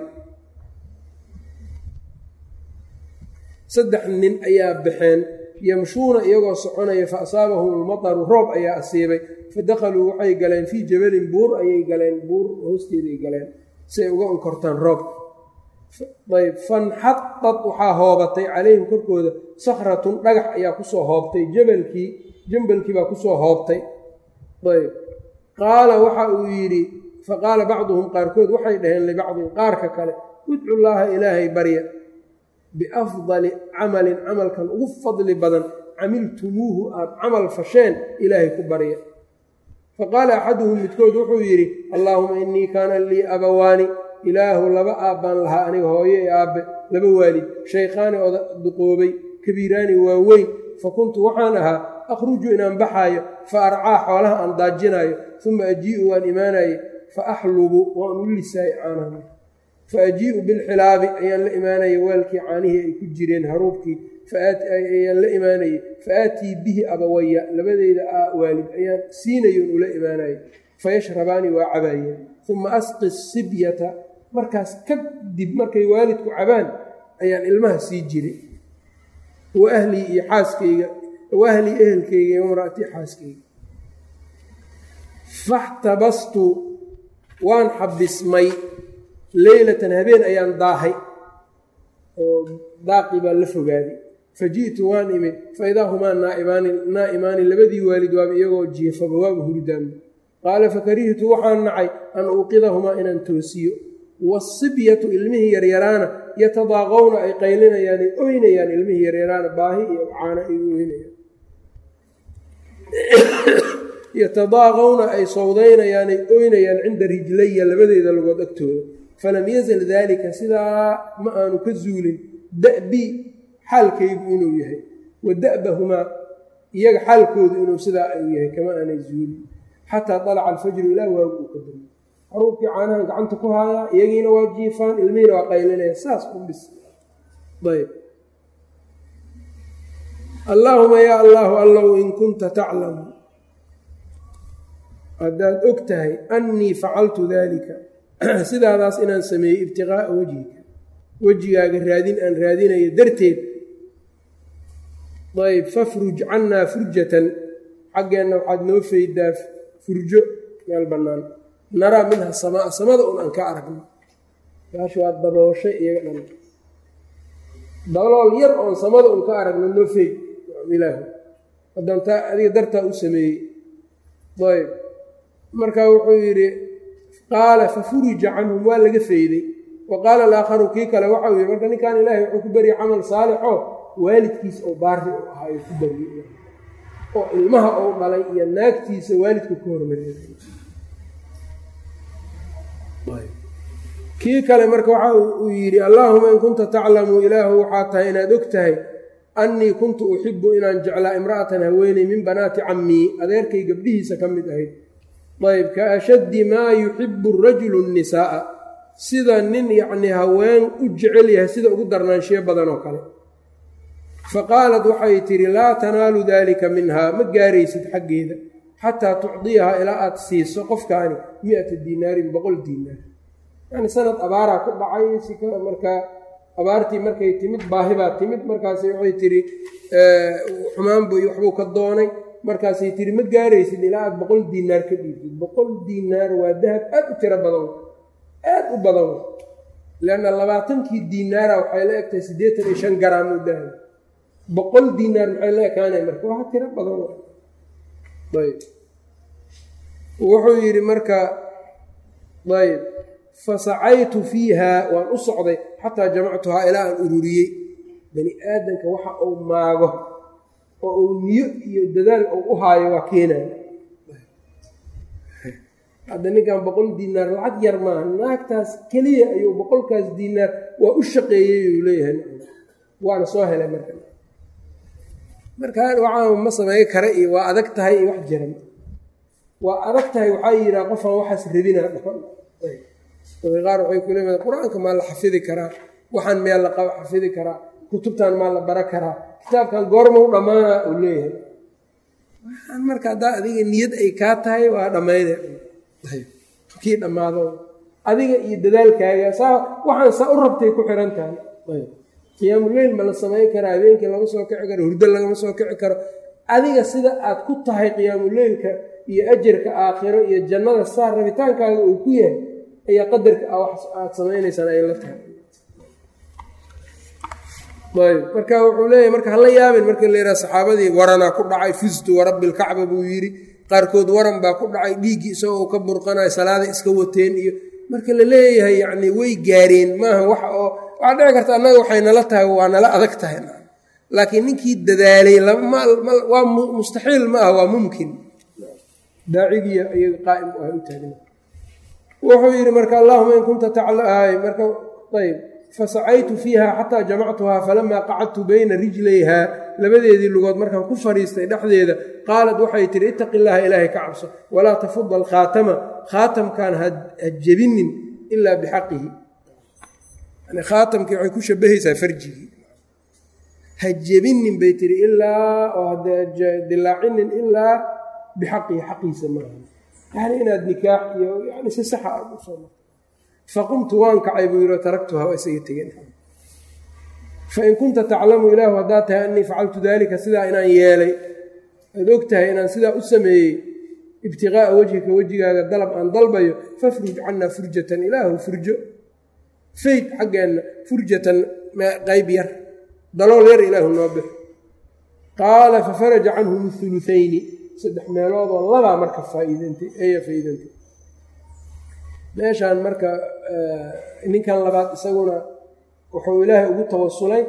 saddex nin ayaa baxeen yamshuuna iyagoo soconaya fa asaabahum almataru roob ayaa asiibay fadakhaluu waxay galeen fii jabalin buur ayay galeen buur hoosteeday galeen si ay uga unkortaan roobka ayb fanxadad waxaa hoobatay calayhim korkooda sakhratun dhagax ayaa kusoo hoobtay jabalkii jambalkii baa kusoo hoobtay ayb qaala waxa uu yidhi faqaala bacduhum qaarkood waxay dhaheen libacdin qaarka kale udcu llaaha ilaahay barya biafdali camalin camalkan ugu fadli badan camiltumuuhu aada camal fasheen ilaahay ku barya faqaala axaduhum midkood wuxuu yidhi allaahuma innii kaana lii abawaani ilaahu laba aabbaan lahaa aniga hooyo ee aabbe laba waalid shaykhaani oo duqoobay kabiiraani waaweyn fa kuntu waxaan ahaa akhruju inaan baxaayo fa arcaa xoolaha aan daajinaayo uma ajii'u waan imaanaye fa axlubu waan u lisaayo caanaha fa ajii'u bilxilaabi ayaan la imaanaya waalkii caanihii ay ku jireen haruubkii ayaan la imaanayey faaatii bihi abawaya labadeyda waalid ayaan siinayoon ula imaanayay fayashrabaani waa cabaayeen uma asqi sibyata markaas kadib markay waalidku cabaan ayaan ilmaha sii jiray wa ahlii iyo xaaskayga wa ahlii ehelkayga iyo imra'atii xaaskayga faxtabastu waan xabismay leylatan habeen ayaan daahay oo daaqii baa la fogaaday faji'tu waan imid faidaa humaa naa'imaani naa'imaani labadii waalid waaba iyagoo jiifaba waaba hurdaanba qaala fakarihtu waxaan nacay an uuqidahumaa inaan toosiyo waasibyatu ilmihii yaryaraana yatadaaqowna ay qaylinayaan ay oynayaan ilmihii yaryaraana baahi iyo caana ay oynayaan yatadaaqowna ay sawdaynayaan ay oynayaan cinda rijlaya labadeeda lugood agtooda falam yazal daalika sidaa ma aanu ka zuulin da'bii xaalkaygu inuu yahay wa da'bahumaa iyaga xaalkoodu inuu sidaa u yahay kama aanay zuulin xataa dalaca alfajru ilaa waagu uu ka damay caruurkii caanahan gacanta ku haayaa iyagiina waa jiifaan ilmihiina waa qaylinaya saas u dhis ayb allaahuma yaa allaahu allow in kunta taclamu haddaad og tahay annii facaltu daalika sidaadaas inaan sameeyey ibtiqaa'a wejhika wejigaaga raadin aan raadinayo darteed ayb fafruj cannaa furjatan xaggeenna waxaad noo faydaa furjo meel bannaan naraa minha samaa samada un aan ka aragno gaasha waa dabooshay iyaga dhan dalool yar oon samada un ka aragno noo feyd ilaahu haddaan taa adiga dartaa u sameeyey ayb markaa wuxuu yidhi qaala fafurija canhum waa laga fayday wa qaala alaakharu kii kale waxau yidhi marka ninkan ilaahay wuxuu ku baryay camal saalixoo waalidkiis oo baari u ahaayo ku baryay oo ilmaha ou dhalay iyo naagtiisa waalidku ka hormariyay kii kale marka waxa uu yidhi allaahuma in kunta taclamu ilaahu waxaa tahay inaad og tahay annii kuntu uxibu inaan jeclaa imra'atan haweeney min banaati cammii adeerkay gabdhihiisa ka mid ahayd ayb ka ashaddi maa yuxibu rajulu nnisaa'a sida nin yacnii haween u jecel yahay sida ugu darnaanshiyo badan oo kale fa qaalat waxay tidhi laa tanaalu daalika minhaa ma gaaraysid xaggeeda xataa tucdiyahaa ilaa aad siiso qofkaani mi-ata diinaarin boqol diinaar yacni sanad abaaraa ku dhacay si markaa abaartii markay timid baahi baa timid markaas waxay tidhi xumaanbu iyo waxbuu ka doonay markaasay tihi ma gaaraysid ilaa aad boqol diinaar ka dhiibtid boqol diinaar waa dahab aad u tiro badan aad u badan leanna labaatankii diinaara waxay la egtahay siddeetan iyo shan garaam u dahab boqol diinaar maxay la ekaanay marka waxa tiro badan ayb wuxuu yidhi marka ayb fasacaytu fiiha waan u socday xataa jamactuhaa ilaa aan ururiyey bani aadamka waxa uu maago oo uu niyo iyo dadaal uu u haayo waa keenaya hadda ninkan boqol diinaar lacag yar maaha naagtaas keliya ayuu boqolkaas diinaar waa u shaqeeyey uu leeyahay waana soo helay marka markaa waxaa ma sameey kara iyo waa adag tahay iyo wax jiran waa adag tahay waxaa yidhaha qofaan waxaas rabina dhaqan qaar waxay ku leeyihin qur-aanka maa la xafidi karaa waxaan meel la qaba xafidi karaa kutubtan maa la bara karaa kitaabkan goorma u dhammaana uu leeyahay waxaan marka haddaa adiga niyad ay kaa tahay waa dhammayne kii dhammaado adiga iyo dadaalkaaga saa waxaan saa u rabtay ku xiran tahay qiyaamuleyl ma la samayn karaa habeenkii lama soo kici karo hurdo lagama soo kici karo adiga sida aad ku tahay qiyaamuleylka iyo ajarka aakhiro iyo jannada saa rabitaankaaga uu ku yahay ayaa qadarka aad samaynaysaan ay la tahay ayb marka wuxuu leeyahay marka hala yaabin marka la yidhaha saxaabadii waranaa ku dhacay fustu warabbi lkacba buu yidhi qaarkood waran baa ku dhacay dhiiggii isagoo ka burqanayo salaada iska wateen iyo marka la leeyahay yacni way gaareen maaha wax oo waxaa dhici karta annaga waxay nala tahay waa nala adag tahay laakiin ninkii dadaalay waa mustaxiil ma ah waa mumkin daacigiiya iyaga qaa'im u ah u taagna wuxuu yidhi marka allahuma in kunta taclaay marka ayb fasacaytu fiiha xataa jamactuhaa falamaa qacadtu bayna rijlayhaa labadeedii lugood markaan ku fadhiistay dhexdeeda qaalat waxay tihi ittaqi illaaha ilaahay ka cabso walaa tafuda alkhaatama khaatamkaan ha jebinin ilaa bixaqihi yani khaatamkii waxay ku shabahaysaa farjigii ha jebinin bay tiri ilaa oo dilaacinin ilaa bixaqii xaqiisa maaha yani inaad nikaax iyo yani si saxa aad u soo marto faqumtu waan kacay buu yidhi taraktuha waa isaga tegeen fain kunta taclamu ilaahu haddaad tahay annii facaltu daalika sidaa inaan yeelay aad og tahay inaan sidaa u sameeyey ibtiqaa'a wejhika wejigaaga dalab aan dalbayo fafruj cannaa furjatan ilaahu furjo fayd xaggeenna furjatan qayb yar dalool yar ilaahu noo bix qaala fafaraja canhum hulutayni saddex meeloodoo labaa marka faa'iidantay eeya faa'iidantay meeshaan marka ninkan labaad isaguna wuxuu ilaahay ugu tawasulay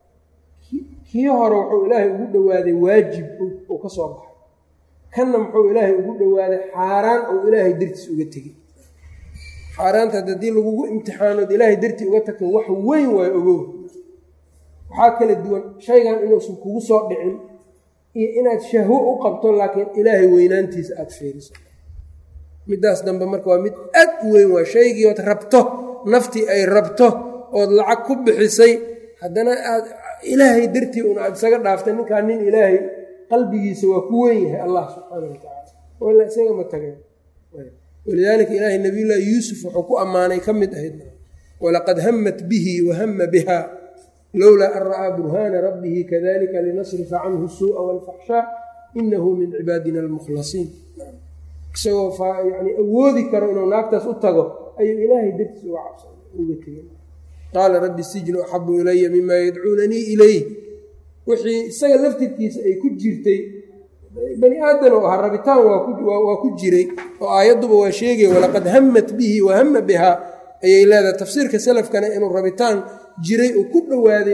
kii hore wuxuu ilaahay ugu dhowaaday waajib uu ka soo baxay kanna muxuu ilaahay ugu dhowaaday xaaraan uu ilaahay dartiis uga tegey xaaraanta haddii lagugu imtixaanood ilaahay dartii uga tagto wax weyn waayo ogow waxaa kala duwan shaygan inuusan kugu soo dhicin iyo inaad shahwo u qabto laakiin ilaahay weynaantiisa aada fiiriso middaas dambe marka waa mid aad u weyn waa shaygii ood rabto naftii ay rabto ood lacag ku bixisay haddana aad ilaahay dartii un aada isaga dhaaftay ninkaa nin ilaahay qalbigiisa waa ku weyn yahay allah subxaana wa tacaala wala isaga ma tageen walidaalika ilaahay nabiyullaahi yuusuf wuxuu ku ammaanay ka mid ahayd walaqad hammat bihi wahama biha lowlaa an ra'aa burhaana rabbihi kadalika linasrifa canhu suu'a waalfaxshaa inahu min cibaadina almukhlasiin isagoo yani awoodi karo inuu naagtaas u tago ayuu ilaahay dartiis uga cabsa uga tegey qaala rabbi sijnu axabu ilaya mima yadcuunanii ilayh wixii isaga laftirkiisa ay ku jirtay bani aadan oo ahaa rabitaan waa ku jiray oo aayadduba waa sheegaya walaqad hammat bihi wahama bihaa ayay leedahay tafsiirka salafkana inuu rabitaan jiray oo ku dhowaaday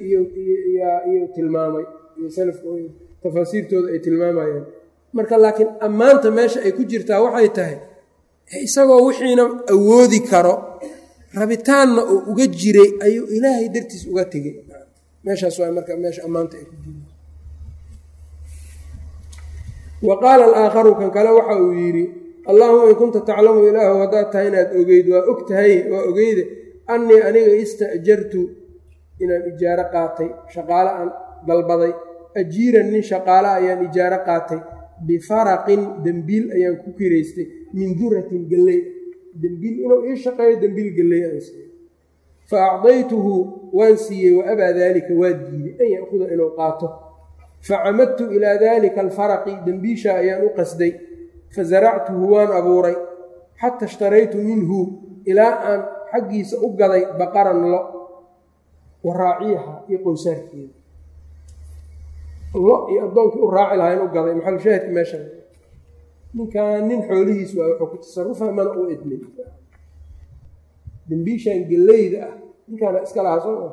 iyo tilmaamay iyo salafka tafaasiirtooda ay tilmaamayeen marka laakiin ammaanta meesha ay ku jirtaa waxay tahay isagoo wixiina awoodi karo rabitaanna uu uga jiray ayuu ilaahay dartiis uga tegey meeshaas waa marka meesha ammaanta ay ku jirta wa qaala alaakharu kan kale waxa uu yidhi allaahuma in kunta taclamu ilaahu haddaad tahay inaad ogeyd waa og tahay waa ogeyde annii aniga ista'jartu inaan ijaaro qaatay shaqaale aan dalbaday ajiiran nin shaqaale ayaan ijaaro qaatay bifaraqin dembiil ayaan ku kiraystay min duratin galley dembiil inuu ii shaqeeyo dembiil galley aan siiyey fa acdaytuhu waan siiyey wa abaa daalika waa diiday an ya'kuda inuu qaato facamadtu ilaa daalika alfaraqi dembiisha ayaan u qasday fasaractuhu waan abuuray xata ishtaraytu minhu ilaa aan xaggiisa u gaday baqaran lo wa raaciyaha iyo qowsaarkeeda lo iyo addoonkii u raaci lahaa in u gaday maxalushaahidka meesha ninkan nin xoolihiis waa wuxuu ku tasarufa mana u idmin dembiishan galleyda ah ninkaana iska lahaa soo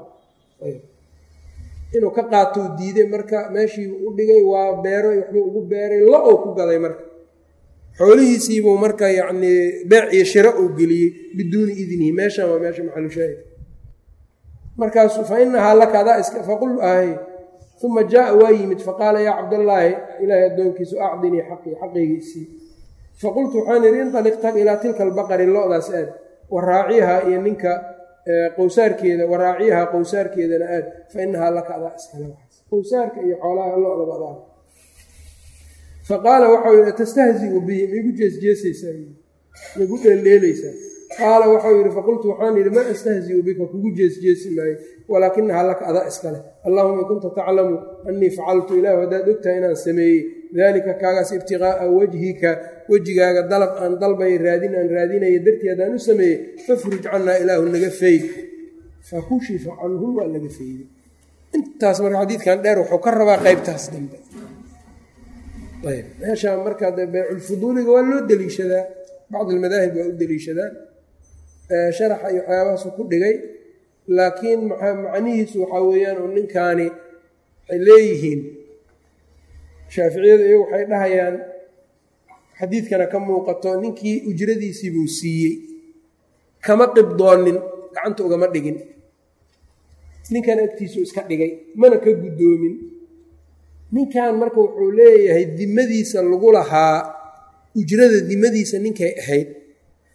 inuu ka qaatou diiday marka meeshii u dhigay waa beero waxbuu ugu beeray lo ou ku gaday marka xoolihiisiibuu marka yacnii beec iyo shiro uu geliyey biduuni idnihi meeshan waa meesha maxalushaahid markaasu fa inahaa laka adaa iska faqul ahay uma jaaa waa yimid faqaala yaa cabdallaahi ilaahay addoonkiisu acdinii xaqii xaqayga isii faqultu waxaan idhi intaliq tag ilaa tilka albaqari lo-daas aad wa raaciyahaa iyo ninka qowsaarkeeda wa raaciyahaa qowsaarkeedana aad fa inahaa laka adaa iskale waxaas qowsaarka iyo xoolaha lo-daba adaa faqaala waxau yidhi atastahziu bihi maigu jeesjeesaysaa maigu dheeldheelaysaa qaala waxau yidhi faqultu waxaan yidhi maa astahziu bika kugu jeesjeesi maayo walaakinahaa laka adaa iskale allahuma in kunta taclamu annii facaltu ilaahu haddaad ogtahay inaan sameeyey daalika kaagaas ibtiqaa'a wajhika wejigaaga dalab aan dalbay raadin aan raadinaya dartii haddaan u sameeyey fafruj cannaa ilaahu naga fayd fa kushifa canhum waa laga fayday intaas marka xadiidkan dheer wuxuu ka rabaa qeybtaas dambe ayb meeshaa markaa de beeculfuduuliga waa loo deliishadaa bacd almadaahib waa u deliishadaan sharaxa iyo waxyaabahaasu ku dhigay laakiin macnihiisu waxaa weeyaan oo ninkaani waxay leeyihiin shaaficiyadu iyagu waxay dhahayaan xadiidkana ka muuqato ninkii ujradiisiibuu siiyey kama qibdoonin gacanta ugama dhigin ninkan agtiisu iska dhigay mana ka guddoomin ninkan marka wuxuu leeyahay dimadiisa lagu lahaa ujrada dimadiisa ninkay ahayd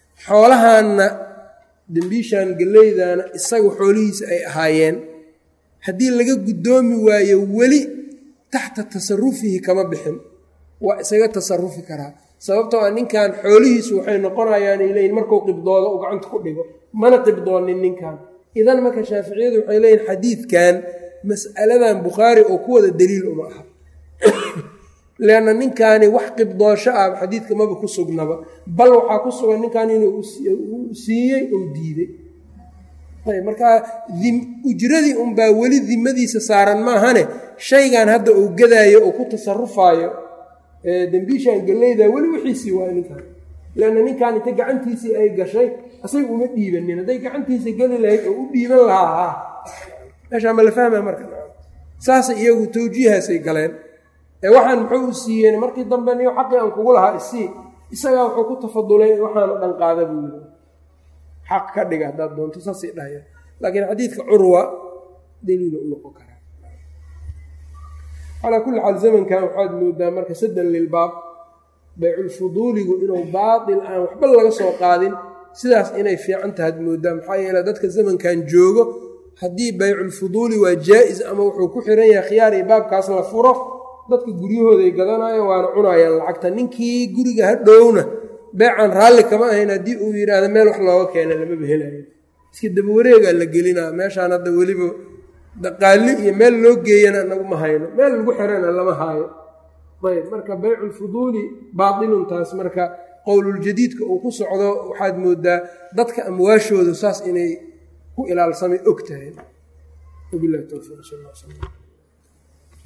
xoolahaanna dembiishan galleydaana isaga xoolihiisa ay ahaayeen haddii laga guddoomi waayo weli taxta tasarufihi kama bixin waa isaga tasarufi karaa sababtoo ah ninkan xoolihiisu waxay noqonayaan ay leeyihin markuu qibdoodo uu gacanta ku dhigo mana qibdoonin ninkan idan marka shaaficiyadu waxay leeyihin xadiidkan mas'aladan bukhaari oo ku wada daliil uma aha leanna ninkaani wax qibdoosho ah xadiidka maba ku sugnaba bal waxaa ku sugan ninkan inuu siiyey oo diiday markaa ujradii unbaa weli dimadiisa saaran maahane shaygan hadda uu gadaayo oo ku tasarufaayo dembiishaan galleyda weli wixiisii waa ninkan leanna ninkan inta gacantiisii ay gashay asaga uma dhiibanin hadday gacantiisa geli lahayd oo u dhiiban lahaa meeshaa ma la fahmaya marka saasay iyagu tawjiihaasay galeen ee waxaan muxuu u siiyeen markii dambe niyo xaqii aan kugu lahaa isii isagaa wuxuu ku tafadulay waxaanu dhan qaada buu yidhi xaq ka dhiga haddaad doonto saasay dhahaya laakiin xadiidka curwa daliila u noqon karaa calaa kulli xaal zamankan waxaad moodaa marka saddan lilbaab bayculfuduuligu inuu baatil aan waxba laga soo qaadin sidaas inay fiican tahaad moodaa maxaa yeele dadka zamankan joogo haddii bayculfuduuli waa jaa-is ama wuxuu ku xiran yahay khiyaar iyo baabkaas la furo dadka guryahooday gadanayo waana cunayaan lacagta ninkii guriga ha dhowna beecan raalli kama ahayn haddii uu yidhaahdo meel wax looga keena lamaba helayo iska dabawareegaa la gelinaa meeshaan hadda weliba daqaali iyo meel loo geeyana anagu ma hayno meel lagu xirana lama haayo ayb marka bayculfuduuli baatilun taas marka qowluljadiidka uu ku socdo waxaad moodaa dadka amwaashoodu saas inay ku ilaalsamay og tahay wabilahi towfiiq sal alla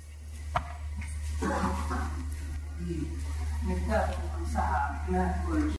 slam